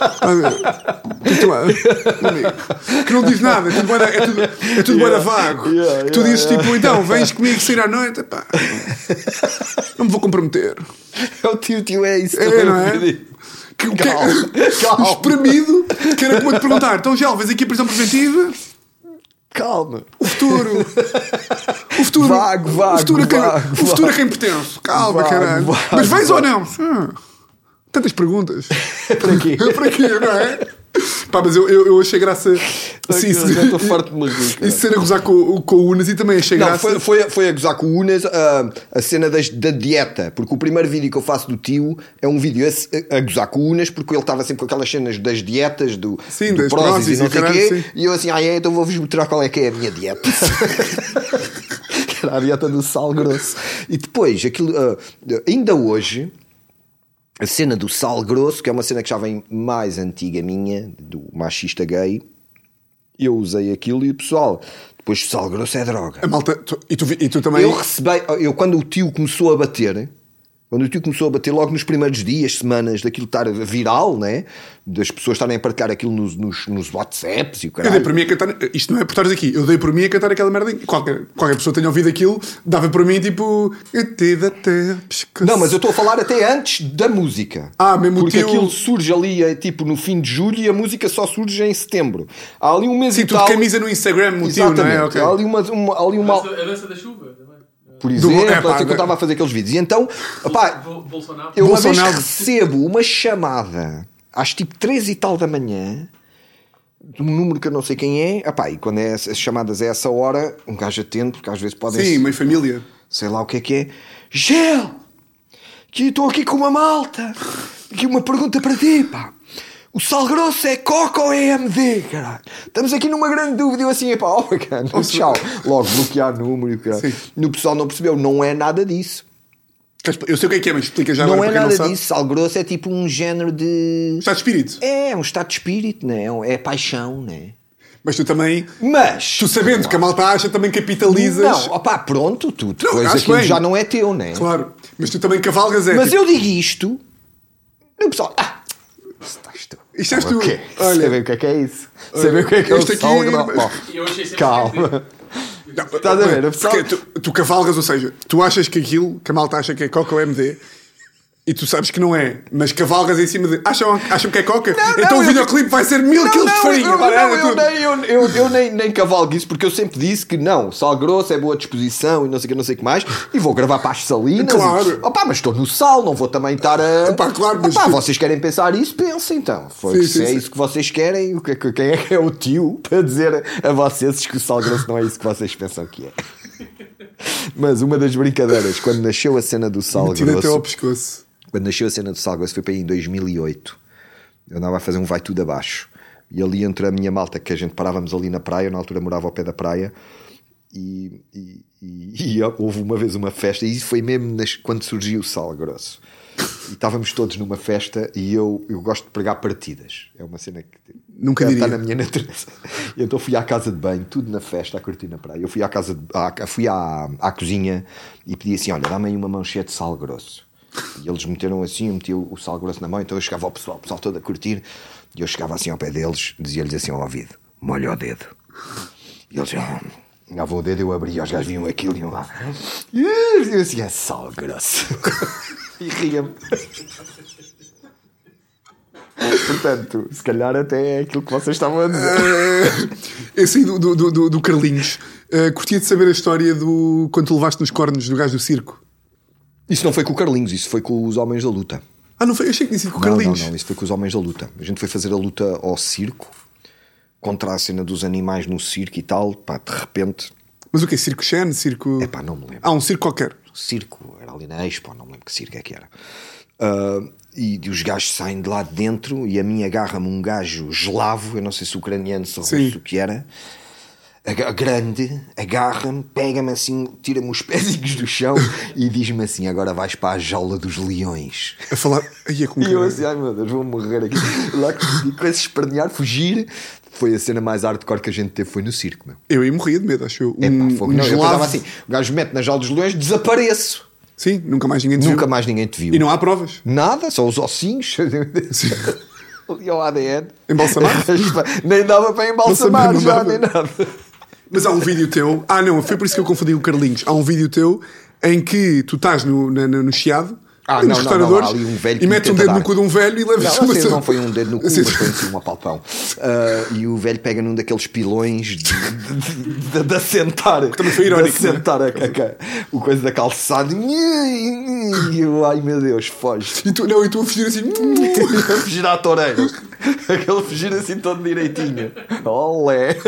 Tu, amigo, que não diz nada, é tudo bué da- é tudo, é tudo bué da vago. Yeah, Que tu yeah, dizes yeah. tipo, então, vens comigo sair à noite? Epá, não me vou comprometer. É o tio, tio, é isso. É, também não é? pedi. Que, que, Calma, calma. espremido, que era como eu te perguntar, então já vens aqui a prisão preventiva? Calma. O futuro. O futuro. Vago, vago, o futuro, a quem, vago, o futuro a quem pertence. Calma, Vago, caralho. vago, Mas vens vago. ou não? Hum, tantas perguntas. Para quê? Para quê, não é? Pá, mas eu, eu, eu achei graça. Sim, Eu já estou farto de me rir, cara. Isso ser a gozar com, com o Unas e também achei Não, graça. foi, foi, foi a gozar com o Unas a, a cena das, da dieta, porque o primeiro vídeo que eu faço do tio é um vídeo a, a gozar com o Unas, porque ele estava sempre com aquelas cenas das dietas, do, Sim, do das Prozis Prozis e não e sei o caralho, quê, sim. e eu assim, ah, é, então vou-vos mostrar qual é que é a minha dieta. Que era a dieta do sal grosso. E depois, aquilo, ah, ainda hoje, a cena do sal grosso, que é uma cena que já vem mais antiga minha, do machista gay, eu usei aquilo e o pessoal, depois o sal grosso é droga. A malta. Tu, e, tu, vi- e tu também. Eu recebi, eu quando o tio começou a bater, quando o tio começou a bater logo nos primeiros dias, semanas daquilo estar viral, né? Das pessoas estarem a partilhar aquilo nos, nos, nos WhatsApps e o Eu dei caralho. por mim a cantar. Isto não é por estares aqui. Eu dei por mim a cantar aquela merda. Qualquer, qualquer pessoa que tenha ouvido aquilo, dava por mim tipo. Não, mas eu estou a falar até antes da música. Ah, mesmo o porque tio- aquilo surge ali é, tipo no fim de julho e a música só surge em setembro. Há ali um mês Sim, e tu tal. de camisa no Instagram, o tio, Exatamente. não é? Ok. Há ali uma, uma, há ali A uma dança, a dança da chuva também. por Do- exemplo, é, pá, assim que eu estava a fazer aqueles vídeos. E então, opá, Bol- Bolsonaro. eu uma Bolsonaro. vez recebo uma chamada às tipo três e tal da manhã de um número que eu não sei quem é. Opá, e quando é as chamadas a essa hora, um gajo atende, porque às vezes podem Sim, meio família. sei lá o que é que é. Gel! Que estou aqui com uma malta. Aqui uma pergunta para ti, pá. O sal grosso é Coca ou é E M D, caralho? Estamos aqui numa grande dúvida. Eu assim, pá, ó, bacana, tchau. Logo bloquear número e o caralho. Sim. No pessoal não percebeu, não é nada disso. Eu sei o que é que é, mas explica já Não agora é para quem nada não sabe. disso. Sal grosso é tipo um género de. Estado de espírito. É, um estado de espírito, né? É paixão, né? Mas tu também, Mas. tu sabendo que a malta acha, também capitalizas. Não, opá, pronto, tu depois acho aquilo bem. já não é teu, né? Claro. Mas tu também cavalgas é. Mas tipo, eu digo isto, e o pessoal. Ah, isto estás tu. Isto és Ah, tu. o quê? Olha. Saber o que é que é isso? Olha, Saber o que é que é o este aqui- sal grosso? Oh, Eu achei sempre calma. Não, Estás a ver? O pessoal- Porque tu, tu cavalgas, ou seja, tu achas que aquilo, que a malta acha que é Coca ou M D, e tu sabes que não é, mas cavalgas em cima de. Acham, acham que é Coca? Não, então não, o eu- videoclipe vai ser mil quilos de farinha. eu, pá, não, era eu, tudo. nem, eu, eu, eu nem, nem cavalgo isso, porque eu sempre disse que não, sal grosso é boa disposição e não sei o que, não sei o que mais, e vou gravar para as salinas. Claro. E, opá, mas estou no sal, não vou também estar a. Epá, claro, mas- Opá, vocês querem pensar isso? Pensem então. Foi, Sim, se sim, é sim. isso que vocês querem, o que- que- quem é que é o tio para dizer a vocês que o sal grosso não é isso que vocês pensam que é? Mas uma das brincadeiras, quando nasceu a cena do sal Metido até ao grosso. pescoço. Quando nasceu a cena do Sal Grosso foi para aí em dois mil e oito. Eu andava a fazer um vai tudo abaixo. E ali entre a minha malta, que a gente parávamos ali na praia, na altura morava ao pé da praia, e, e, e, e houve uma vez uma festa, e isso foi mesmo nas, quando surgiu o Sal Grosso. E estávamos todos numa festa e eu, eu gosto de pregar partidas. É uma cena que Nunca está diria. na minha natureza. E então fui à casa de banho, tudo na festa, a curtir na praia. Eu fui à casa de, à, fui à, à cozinha e pedi assim: olha, dá-me aí uma manchete de sal grosso. E eles meteram assim, eu meti o, o sal grosso na mão, então eu chegava ao pessoal, o pessoal todo a curtir, e eu chegava assim ao pé deles, dizia-lhes assim ao ouvido: molha o dedo. E eles já davam o dedo, eu abria, os gajos viam aquilo e iam lá. E eu assim: é sal grosso. E ria-me. Portanto, se calhar até é aquilo que vocês estavam a dizer. Eh, Esse aí do, do, do, do Carlinhos. Eh, curtia de saber a história do quando tu levaste nos cornos do gajo do circo. Isso não foi com o Carlinhos, isso foi com os Homens da Luta. Ah, não foi? Eu achei que tinha sido com o Não, Carlinhos. não, não, isso foi com os Homens da Luta. A gente foi fazer a luta ao circo. contra a cena dos animais no circo e tal, pá, de repente. Mas o que? Circo Xen? Circo... É pá, não me lembro. Ah, um circo qualquer. Circo, era ali na Expo, não me lembro que circo é que era. Uh, e, e os gajos saem de lá de dentro e a mim agarra-me um gajo eslavo, eu não sei se ucraniano, se russo, o que era. A grande, agarra-me, pega-me assim, tira-me os pezinhos do chão e diz-me assim: agora vais para a jaula dos leões. A falar, aí é com E eu assim, ai meu Deus, vou morrer aqui. Lá que com esse espernear, fugir. Foi a cena mais hardcore que a gente teve, foi no circo, meu. Eu ia morrer de medo, acho eu. É, um, pá, fogo, um não, eu gelado. pensava assim: o gajo mete na jaula dos leões, desapareço. Sim, nunca mais ninguém te Nunca viu. mais ninguém te viu. E não há provas. Nada, só os ossinhos. Ali ao A D N. Embalsamado? Nem dava para embalsamar Não já, dava. nem nada. Mas há um vídeo teu. Ah, não, foi por isso que eu confundi o Carlinhos. Há um vídeo teu em que tu estás no, na, no Chiado, Ah, nos não, não, restauradores, não, há ali um velho e que metes me um tenta dedo dar. no cu de um velho e levas Não, uma. assim, não foi um dedo no cu, Sim. mas foi assim um apalpão. Uh, e o velho pega num daqueles pilões de, de, de, de assentar. Também foi irónico, de assentar a, a, a, o coisa da calçada. E eu, ai meu Deus, foge. E tu, não, e tu a fugir assim. A fugir à toureira. Aquele fugir assim todo direitinho. Olé.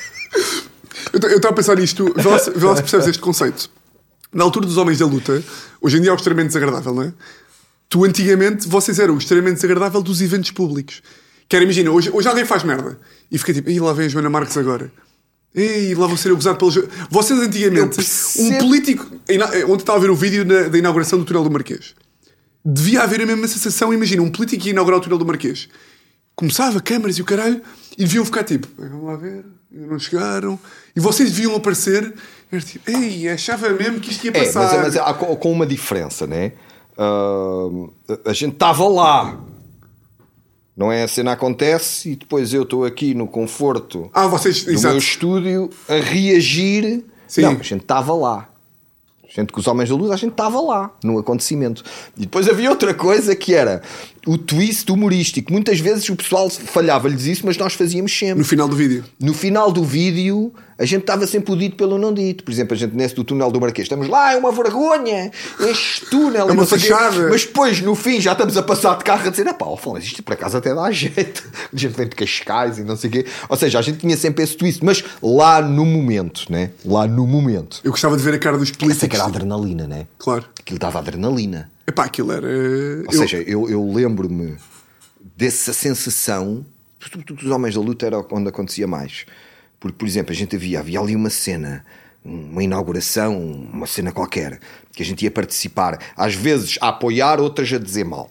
Eu estava a pensar nisto, vê lá, se- vê lá se percebes este conceito. Na altura dos Homens da Luta, hoje em dia é o extremamente desagradável, não é? Tu antigamente, vocês eram o extremamente desagradável dos eventos públicos. Que era, imagina, hoje, hoje alguém faz merda e fica tipo, ei, lá vem a Joana Marques agora. Ei, lá vou ser acusado pelos. Vocês antigamente, um percebo. político. Ontem estava a ver o vídeo na- da inauguração do Túnel do Marquês. Devia haver a mesma sensação, imagina, um político ia inaugurar o Túnel do Marquês. Começava, câmaras e o caralho, e deviam ficar tipo, vamos lá ver, ainda não chegaram. E vocês deviam aparecer, e era tipo, ei, achava mesmo que isto ia É, passar. mas, mas há co- com uma diferença, né? Uh, a gente estava lá. Não é? A cena acontece e depois eu estou aqui no conforto Ah, vocês, do exato. meu estúdio a reagir. Sim. Não, a gente estava lá. A gente com os Homens da Luz, a gente estava lá no acontecimento. E depois havia outra coisa que era o twist humorístico. Muitas vezes o pessoal falhava-lhes isso, mas nós fazíamos sempre. No final do vídeo. No final do vídeo, a gente estava sempre o dito pelo não dito. Por exemplo, a gente nesse do túnel do Marquês, estamos lá, é uma vergonha, este túnel, É e uma não sei o quê. fachada. Mas depois, no fim, já estamos a passar de carro a dizer, pá, Afonso, isto por acaso até dá jeito. A gente vem de Cascais e não sei o quê. Ou seja, a gente tinha sempre esse twist, mas lá no momento, né? Lá no momento. Eu gostava de ver a cara dos Isso é políticos. que era adrenalina, né? Claro. Aquilo dava adrenalina. Epá, aquilo era. Ou seja, eu, eu lembro-me dessa sensação. Os Homens da Luta era onde acontecia mais. Porque, por exemplo, a gente havia, havia ali uma cena, uma inauguração, uma cena qualquer, que a gente ia participar, às vezes a apoiar, outras a dizer mal.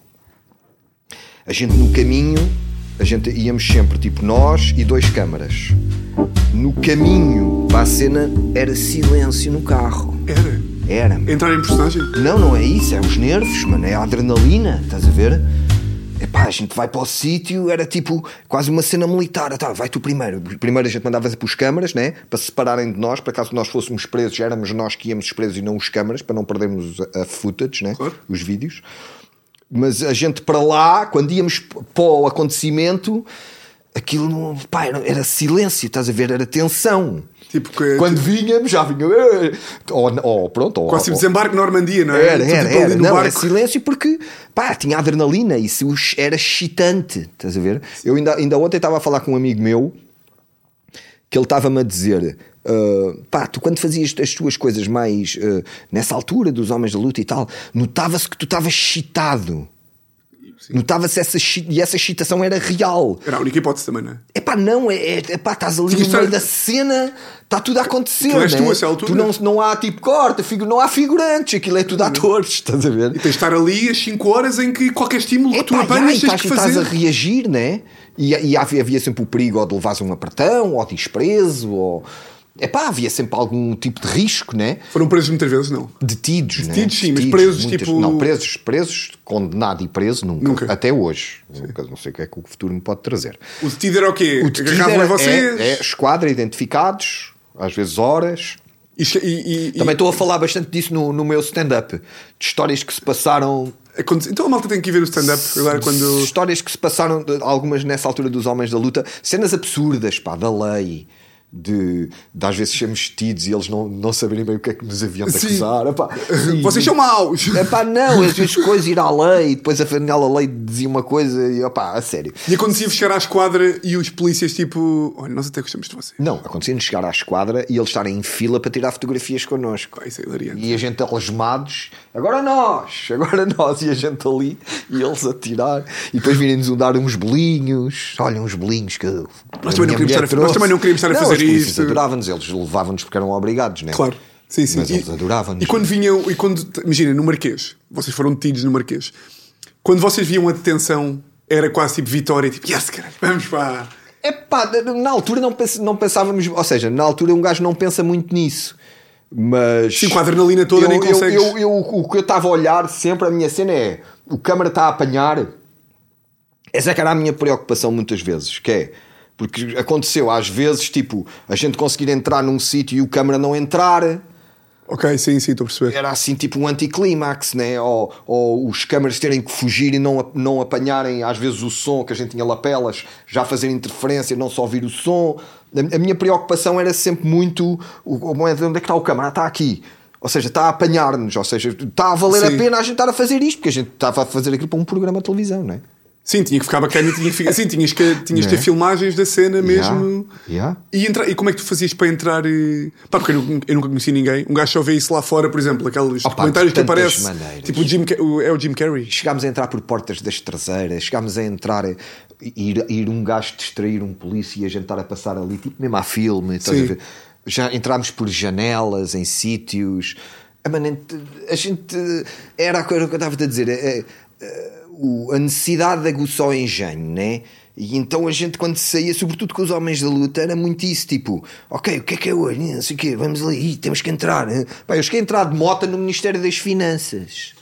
A gente no caminho, a gente íamos sempre, tipo nós e dois câmaras. No caminho para a cena era silêncio no carro. Era. Era. Entrar em personagem. Não, não é isso, é os nervos, mano, é a adrenalina, estás a ver? Epá, a gente vai para o sítio, era tipo quase uma cena militar. Tá, vai tu primeiro. Primeiro a gente mandava para os câmaras, né? Para se separarem de nós, para caso nós fôssemos presos, éramos nós que íamos presos e não os câmaras, para não perdermos a, a footage, né? Claro. Os vídeos. Mas a gente para lá, quando íamos para o acontecimento, aquilo não, pá, era, era silêncio, estás a ver? Era tensão. Tipo, que, Quando vinhamos, já vinha. "Eh", Ou, ou pronto, ou, quase tipo ou- desembarque na Normandia, não é? era, Tu, era, tipo, ali era. no Não, era barco. silêncio porque, pá, tinha adrenalina. Isso era excitante, estás a ver? Eu ainda, ainda ontem estava a falar com um amigo meu que ele estava-me a dizer, uh, pá, tu quando fazias as tuas coisas mais uh, nessa altura dos Homens da Luta e tal, notava-se que tu estavas excitado. Notava-se essa exci- e essa excitação era real. Era a única hipótese também, não é? É pá, não, é, é pá, estás ali Tinha no estar- meio da cena, está tudo a acontecer. Tu és né? tu, essa altura. Tu não, não há tipo corta, figu- não há figurantes, aquilo é tudo atores, estás a ver? E tens de estar ali às cinco horas em que qualquer estímulo que tu Epá, apanhas já, e tens estás, que e estás fazer. a reagir, né? E, e havia, havia sempre o perigo ou de levares um apertão, ou de ires preso, ou. Epá, havia sempre algum tipo de risco, né? Foram presos muitas vezes, não. Detidos, né? Detidos, sim, mas presos, tipo- Não, presos, presos, condenado e preso nunca. Nunca. Até hoje. Nunca, não sei o que é que o futuro me pode trazer. O detido era o quê? O detido Agarravam era- a vocês. É, é esquadra, identificados, às vezes horas. E, che- e, e, Também estou a falar bastante disso no, no meu stand-up. De histórias que se passaram. e, então a malta tem que ir ver o stand-up agora quando. Histórias que se passaram, algumas nessa altura dos Homens da Luta. Cenas absurdas, pá, da lei. De, de às vezes sermos tidos e eles não, não saberem bem o que é que nos haviam de Sim. acusar. Epá, e- Vocês são maus. Epá, não, às vezes coisas ir à lei e depois afinal a lei dizia uma coisa e opá, a sério. E acontecia-vos chegar à esquadra e os polícias tipo, olha, nós até gostamos de você. Não, acontecia-nos chegar à esquadra e eles estarem em fila para tirar fotografias connosco. Pá, isso é hilariante. E a gente algemados, agora nós, agora nós, e a gente ali, e eles a tirar, e depois virem-nos dar uns bolinhos, olha, uns bolinhos que Nós a também, minha não queríamos mulher estar a, nós trouxe. também não queríamos estar a Não, fazer os polícias isso. adoravam-nos, eles levavam-nos porque eram obrigados, né? Claro. Sim, sim. Mas E- eles adoravam-nos. E quando vinham, e quando, imagina, no Marquês, vocês foram detidos no Marquês, quando vocês viam a detenção, era quase tipo vitória, tipo, yes, caralho, vamos pá. Epá, na altura não, pens- não pensávamos, ou seja, na altura um gajo não pensa muito nisso. Mas Sim, com a adrenalina toda eu, nem eu- consegues. eu- eu- o que eu estava a olhar sempre, a minha cena é o câmara está a apanhar. Essa é que era a minha preocupação muitas vezes, que é porque aconteceu às vezes, tipo, a gente conseguir entrar num sítio e o câmara não entrar. Ok, sim, sim, estou a perceber. Era assim tipo um anticlímax, né? Ou, ou os câmaras terem que fugir e não, não apanharem às vezes o som, que a gente tinha lapelas, já fazer interferência, não só ouvir o som. A, a minha preocupação era sempre muito o, o, onde é que está o câmara? Ah, está aqui. Ou seja, está a apanhar-nos, ou seja, está a valer Sim. a pena a gente estar a fazer isto, porque a gente estava a fazer aquilo para um programa de televisão, não é? Sim, tinha que ficar bacana e tinha que ficar. Sim, tinhas que tinhas que ter Né? filmagens da cena mesmo. Yeah. E, entra... e como é que tu fazias para entrar? eh, Pá, porque eu, nunca- eu nunca conheci ninguém. Um gajo só vê isso lá fora, por exemplo, aqueles Opa, documentários de que tantas aparece. maneiras. Tipo o Jim, Ca- o- é o Jim Carrey. Chegámos a entrar por portas das traseiras, chegámos a entrar, ir, ir um gajo distrair um polícia e a gente estar a passar ali, tipo mesmo a filme, estás Sim. a ver? Já entrámos por janelas em sítios. A, mano, a gente era a coisa que eu estava a dizer, é, é, o- a necessidade aguçou o engenho, né? E então a gente, quando saía, sobretudo com os homens da luta, era muito isso, tipo, ok, o que é que é hoje? Não sei o quê, vamos ali, temos que entrar. Hein? Pá, eu cheguei a entrar de moto no Ministério das Finanças.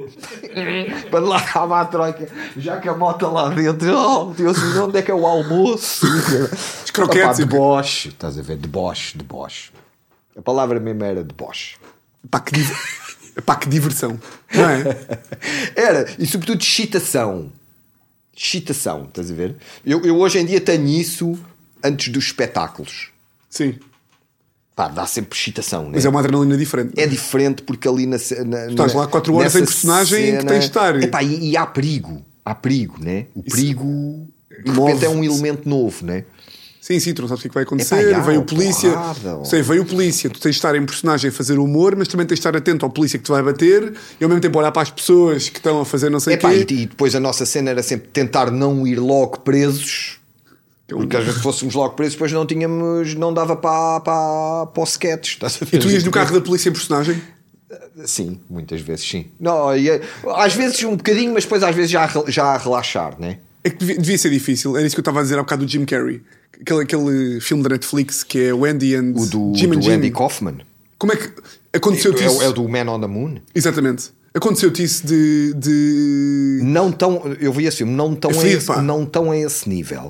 Quando lá estava a troika, já que a moto lá dentro, oh Deus, onde é que é o almoço? Os croquetes. Opa, deboche, estás a ver? Deboche, deboche. A palavra mesmo era deboche. Pá, que, div... Pá, que diversão. Não é? Era, e sobretudo excitação. Excitação, estás a ver? Eu, eu hoje em dia tenho isso antes dos espetáculos. Sim. Pá, dá sempre excitação, né? Mas é uma adrenalina diferente. É diferente porque ali na, ce- na estás na- lá quatro horas nessa em personagem que tens de estar. Epá, e, e há perigo. Há perigo, né? O Isso perigo de move- repente é um elemento novo, né? Sim, sim, tu não sabes o que é que vai acontecer. Epá, já, veio o oh, polícia. porrada, oh. Sei, veio o polícia. Tu tens de estar em personagem a fazer humor, mas também tens de estar atento ao polícia que te vai bater e ao mesmo tempo olhar para as pessoas que estão a fazer não sei o Epá, quê. e, e depois a nossa cena era sempre tentar não ir logo presos. Porque às vezes fôssemos logo presos, depois não tínhamos, não dava para, para, para o sketch. Estás a ver? E tu ias no carro da polícia em personagem? Sim, muitas vezes sim. Não, e, às vezes um bocadinho, mas depois às vezes já, a- já a relaxar, né? É que devia, devia ser difícil. Era isso que eu estava a dizer há bocado do Jim Carrey. Aquele, aquele filme da Netflix que é o Andy and O do, Jim and do Jim. Andy Kaufman. Como é que aconteceu-te É, isso? o- é o do Man on the Moon. Exatamente. Aconteceu-te isso de, de... Não tão, eu vi esse filme, não tão, É a fedido, esse, pá. não tão a esse nível,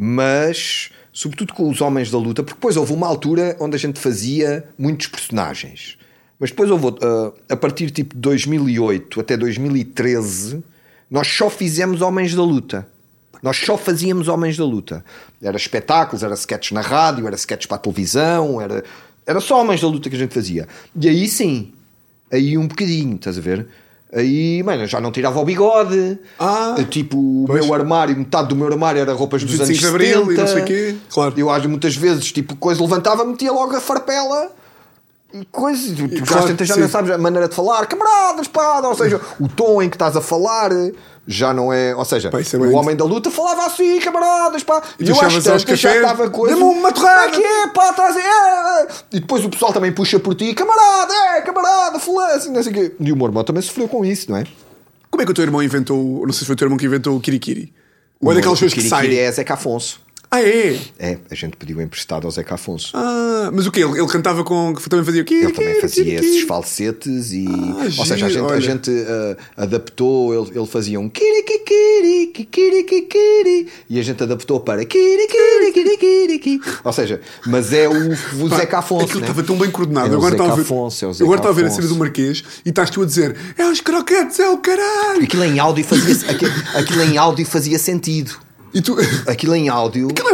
mas sobretudo com os homens da luta, porque depois houve uma altura onde a gente fazia muitos personagens, mas depois houve uh, a partir tipo de dois mil e oito até dois mil e treze nós só fizemos homens da luta. Nós só fazíamos homens da luta. Era espetáculos, era sketches na rádio, era sketches para a televisão, era, era só homens da luta que a gente fazia. E aí sim, aí um bocadinho, estás a ver? Aí, mano, eu já não tirava o bigode. Ah, tipo, o pois. meu armário, metade do meu armário era roupas dos vinte e anos cinco de Abril setenta. e não sei o quê. Claro. Eu acho muitas vezes, tipo, coisa levantava, metia logo a farpela e coisas. Tu já, claro, tentas, já sim. não sabes a maneira de falar, camaradas, espada, ou seja, o tom em que estás a falar já não é. Ou seja, Pá, isso é o bem- homem da luta falava assim, camaradas, pá. E E tu eu chavas acho aos que já cafés, estava coisa. dê-me uma torrada. Aqui, pá, estás a- é, é. E depois o pessoal também puxa por ti, camarada, é, camarada, fulano, assim, não sei o quê. E o meu irmão também sofreu com isso, não é? Como é que o teu irmão inventou... Não sei se foi o teu irmão que inventou o Kirikiri. Ou é daquelas coisas que Kirikiri saem... é Zeca Afonso. Ah, é? É, a gente pediu emprestado ao Zeca Afonso. Ah, mas o quê? Ele, ele cantava com... Também fazia o quê? Ele também fazia esses falsetes e. Ah, ou seja, a giro, gente, a olha. gente uh, adaptou, ele, ele fazia um kirikikiri, kikirikikiri, e a gente adaptou para kirikirikirikiri. Ou seja, mas é o, o Zeca Afonso. Aquilo né? estava tão bem coordenado. É o Agora Zeca estava a ver- Afonso, é o Zeca Agora estava a ver a Afonso. cena do Marquês e estás tu a dizer é os croquetes, é o caralho! Aquilo em áudio fazia, aquilo, aquilo em áudio fazia sentido. E tu... Aquilo em áudio. Aquilo é- Tu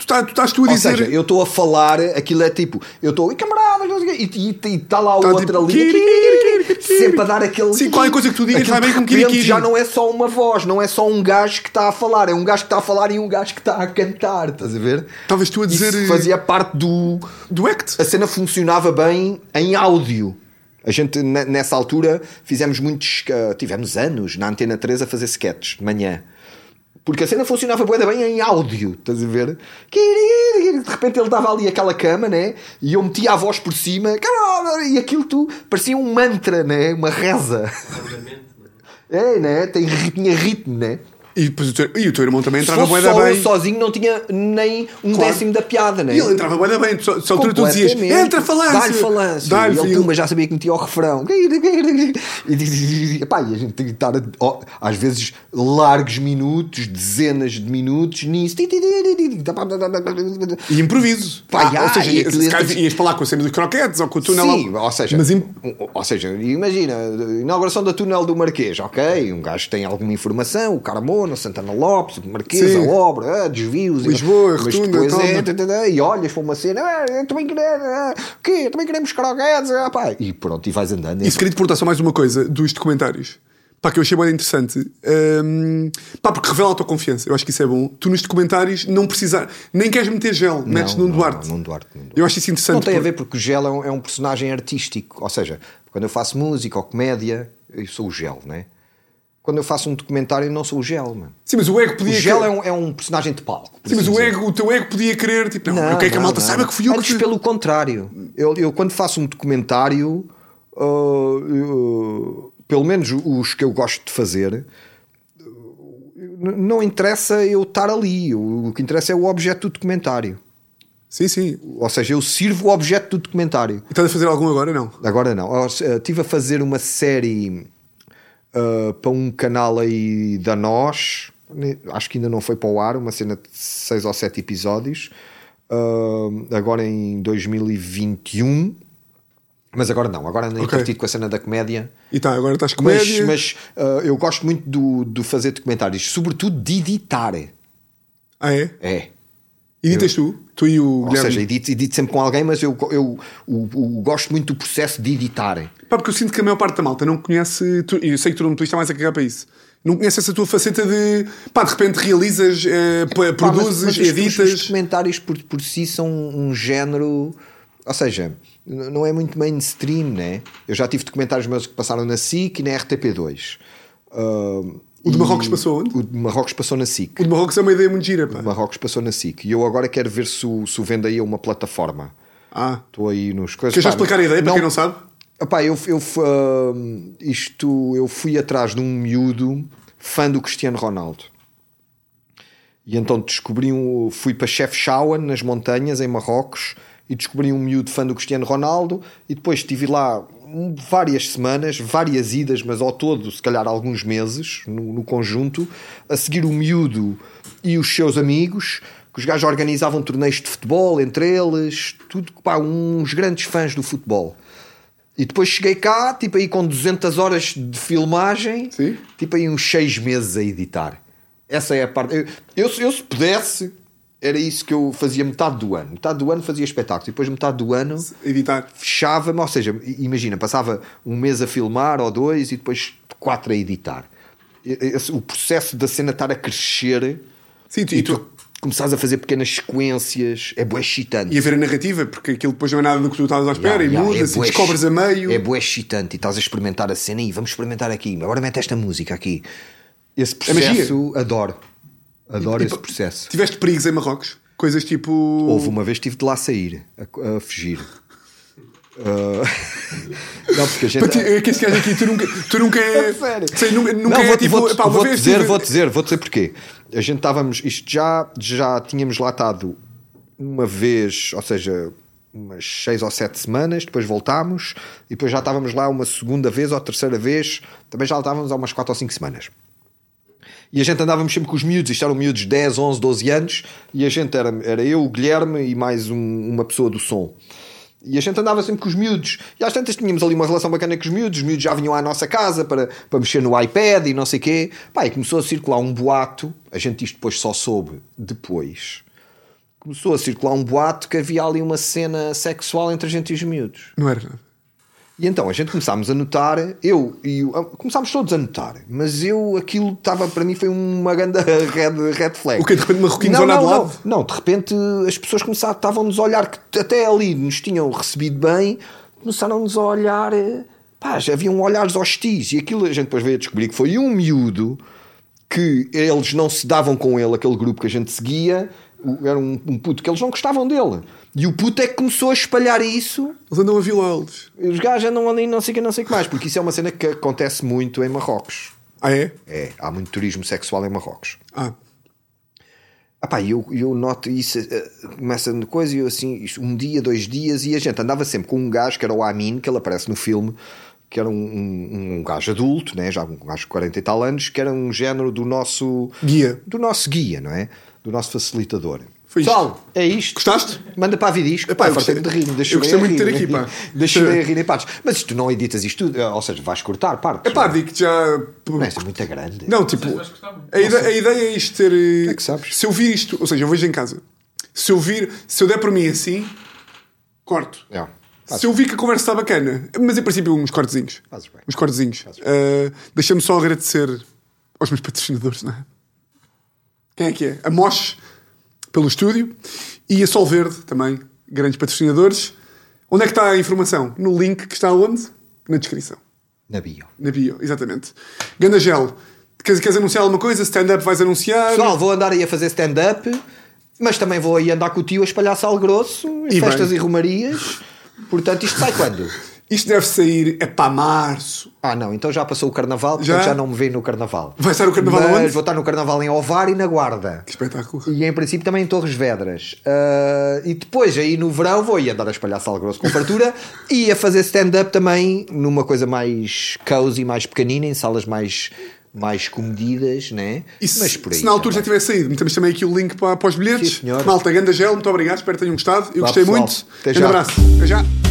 tá, tu estás tu a Ou dizer. seja, eu estou a falar, aquilo é tipo, eu estou, e camaradas, não sei o quê, e está lá o Tá outro tipo, ali, kiri, kiri, kiri, kiri. sempre a dar aquele. Sim, qualquer coisa que tu digas Aquilo vai bem de com repente kiri-kiri. já não é só uma voz, não é só um gajo que está a falar, é um gajo que está a falar e um gajo que está a cantar, estás a ver? Talvez tu a dizer. Isso fazia parte do. Do act. A cena funcionava bem em áudio. A gente, ne- nessa altura, fizemos muitos. Uh, tivemos anos na Antena três a fazer sketches de manhã. Porque a cena funcionava bué da bem em áudio, estás a ver? De repente ele dava ali aquela cama, né? E eu metia a voz por cima, e aquilo tu parecia um mantra, né? Uma reza. É, né? Tem, tinha ritmo, né? E, depois o teu, e o teu irmão também Se entrava fosse bué da só eu bem. sozinho não tinha nem um Claro. décimo da piada, né? E ele entrava bué da bem. Só, só tu, tu dizias: Completamente. entra falância. Dá-lhe falância. Dá-lhe, E ele filho. pumba, já sabia que metia o refrão. E, epá, e a gente tem que estar, ó, às vezes, largos minutos, dezenas de minutos nisso. E improviso. Pá, Ah, já, ou seja, e ias, aquilo se calhar entra- ias falar com a cena dos croquetes ou com o túnel. Sim, ao- ou seja, Mas im- ou seja, imagina, inauguração da túnel do Marquês, ok, um gajo tem alguma informação, o Carmona, Santana Lopes, o Marquês, Sim. a obra, ah, desvios, Lisboa, mas Rotunda, depois toma. é, tadadá, e olhas para uma cena, ah, eu também queremos, ah, o quê? Eu também queremos croquetes, ah, pá. E pronto, e vais andando. E se queria te perguntar só mais uma coisa dos documentários. Pá, que eu achei bem interessante. Hum, pá, porque revela a tua confiança. Eu acho que isso é bom. Tu nos documentários não precisar, nem queres meter gel, metes Não, num não, Duarte. não, num Duarte, num Duarte. Eu acho isso interessante. Não tem a porque- ver porque o Gel é um, é um personagem artístico. Ou seja, quando eu faço música ou comédia, eu sou o Gel, não é? Quando eu faço um documentário, eu não sou o Gel, mano. Sim, mas o ego O podia Gel querer- é um, é um personagem de palco. por Sim, mas assim o, dizer. ego, o teu ego podia querer, tipo, não, Não, eu quero que a não, malta não. saiba que fui eu Antes, que. pelo contrário. Eu, eu quando faço um documentário, uh, uh, pelo menos os que eu gosto de fazer, uh, não interessa eu estar ali. O, o que interessa é o objeto do documentário. Sim, sim. Ou seja, eu sirvo o objeto do documentário. E estás a fazer algum agora? Não. Agora não. Eu, uh, estive a fazer uma série uh, para um canal aí da Nós. Acho que ainda não foi para o ar. Uma cena de seis ou sete episódios. Uh, agora em dois mil e vinte e um. Mas agora não. Agora ando Ok. entretido com a cena da comédia. E tá, agora estás com Mas, comédia. mas uh, eu gosto muito do, do fazer documentários. Sobretudo de editar. Ah, é? É. Editas tu? Tu e o Ou Guilherme? seja, edito, edito sempre com alguém, mas eu, eu, eu, eu gosto muito do processo de editar. Pá, porque eu sinto que a maior parte da malta não conhece. Tu, e eu sei que tu não me está mais a cagar para isso. Não conhece essa tua faceta de. Pá, de repente realizas, eh, p- Pá, mas- produzes, mas os- editas. Os documentários por, por si são um género. Ou seja, n- não é muito mainstream, né? Eu já tive documentários meus que passaram na S I C e na R T P dois. Uh, O de e- Marrocos passou onde? O de Marrocos passou na S I C. O de Marrocos é uma ideia muito gira, pá. O Marrocos passou na S I C. E eu agora quero ver se o, se o vende aí a uma plataforma. Ah. Estou aí nos coisas. Queres já Pá, explicar a ideia para quem não sabe? Epá, eu, eu, uh, isto, eu fui atrás de um miúdo fã do Cristiano Ronaldo. E então descobri um, fui para Chefchaouen, nas montanhas, em Marrocos, e descobri um miúdo fã do Cristiano Ronaldo, e depois estive lá um, várias semanas, várias idas, mas ao todo, se calhar alguns meses, no, no conjunto, a seguir o miúdo e os seus amigos, que os gajos organizavam torneios de futebol entre eles, tudo, pá, uns grandes fãs do futebol. E depois cheguei cá, tipo aí com duzentas horas de filmagem, Sim. tipo aí uns seis meses a editar. Essa é a parte. Eu, eu, eu se pudesse, era isso que eu fazia metade do ano. Metade do ano fazia espetáculos, e depois metade do ano Editar. fechava-me. Ou seja, imagina, passava um mês a filmar ou dois e depois quatro a editar. Esse- o processo da cena estar a crescer. Sim, tu- e e tu- tu começares a fazer pequenas sequências, é bué excitante. E a ver a narrativa, porque aquilo depois não é nada do que tu estavas à espera, Ya, e ya, mudas, é e bué descobres a meio. É bué excitante e estás a experimentar a cena e vamos experimentar aqui. Agora mete esta música aqui. Esse É magia. processo, adoro. Adoro E- esse e- processo. Tiveste perigos em Marrocos? Coisas tipo. Houve uma vez tive de lá sair, a, a fugir. Ah, não, porque a gente. Para ti, é que este gajo aqui, tu nunca, tu nunca é. Sério? Sei, nunca nunca Não, é vou, tipo. vou, pá, uma vou vez dizer, tive- vou dizer, vou dizer porquê. A gente estávamos, isto já, já tínhamos lá estado uma vez, ou seja, umas seis ou sete semanas, depois voltámos e depois já estávamos lá uma segunda vez ou terceira vez, também já lá estávamos há umas quatro ou cinco semanas. E a gente andávamos sempre com os miúdos, isto eram miúdos de dez, onze, doze anos, e a gente era, era eu, o Guilherme e mais um- uma pessoa do som. E a gente andava sempre com os miúdos. E às tantas tínhamos ali uma relação bacana com os miúdos. Os miúdos já vinham à nossa casa para, para mexer no iPad e não sei o quê. Pá, e começou a circular um boato. A gente isto depois só soube depois. começou a circular um boato que havia ali uma cena sexual entre a gente e os miúdos. Não era nada. E então a gente começámos a notar, eu e o, começámos todos a notar, mas eu, aquilo estava, para mim, foi uma grande red, red flag. O que de repente marroquinos não, olhar não, de não, lado? não, de repente as pessoas começaram, estavam-nos a olhar, que até ali nos tinham recebido bem, começaram-nos a olhar, pá, já haviam olhares hostis, e aquilo a gente depois veio a descobrir que foi um miúdo que eles não se davam com ele, aquele grupo que a gente seguia, era um, um puto que eles não gostavam dele. E o puto é que começou a espalhar isso. Eles andam a violá-los. Os gajos andam ali não sei o que, não sei o que mais, porque isso é uma cena que acontece muito em Marrocos. Ah, é? É, há muito turismo sexual em Marrocos. Ah. Ah pá, eu, eu noto isso, uh, começa a coisa e eu assim, isto, um dia, dois dias, e a gente andava sempre com um gajo que era o Amin, que ele aparece no filme, que era um, um, um gajo adulto, né? Já um gajo de quarenta e tal anos, que era um género do nosso Guia. do nosso guia, não é? Do nosso facilitador. Foi isto. Pessoal, é isto. Gostaste? Manda para a vidisco. Epá, Pá, eu gostei- fartei-me de rir. Deixa eu gostei muito de ter rir. aqui, pá. Deixa-me a rir em partes. Mas isto tu não editas isto tudo, ou seja, vais cortar partes. É pá, digo que já. Não, esta é muito grande. Não, tipo, Mas vais gostar muito. a, ide- a ideia é isto ter. É que sabes. Se eu vir isto, ou seja, eu vejo em casa. Se eu vir, se eu der para mim assim, corto. Não. Se eu vi que a conversa está bacana, mas em princípio uns cortezinhos. Fazes bem. Uns cortezinhos. Uh, Deixa-me só agradecer aos meus patrocinadores, não é? Quem é que é? A Mosh, pelo estúdio, e a Sol Verde também, grandes patrocinadores. Onde é que está a informação? No link que está onde? Na descrição. Na bio. Na bio, exatamente. Gandagel, queres, queres anunciar alguma coisa? Stand-up vais anunciar? Pessoal, vou andar aí a fazer stand-up, mas também vou aí andar com o tio a espalhar sal grosso, em E festas bem. e romarias. Portanto, isto sai quando? Isto deve sair, é para março. Ah, não, então já passou o carnaval, portanto Já? já, não me vê no carnaval. Vai estar o carnaval Mas aonde? vou estar no carnaval em Ovar e na Guarda. Que espetáculo. E em princípio também em Torres Vedras. Ah, e depois, aí no verão, vou ir andar a espalhar sal grosso com fartura e a fazer stand-up também numa coisa mais cozy, mais pequenina, em salas mais, mais comedidas, né? E se, Mas por aí. se na altura já também. tiver saído, metemos também aqui o link para, para os bilhetes. Sim, senhor. Malta, Gandagel, muito obrigado, espero que tenham gostado. Eu Vá, gostei pessoal. muito. Até Grande já. abraço. Até já.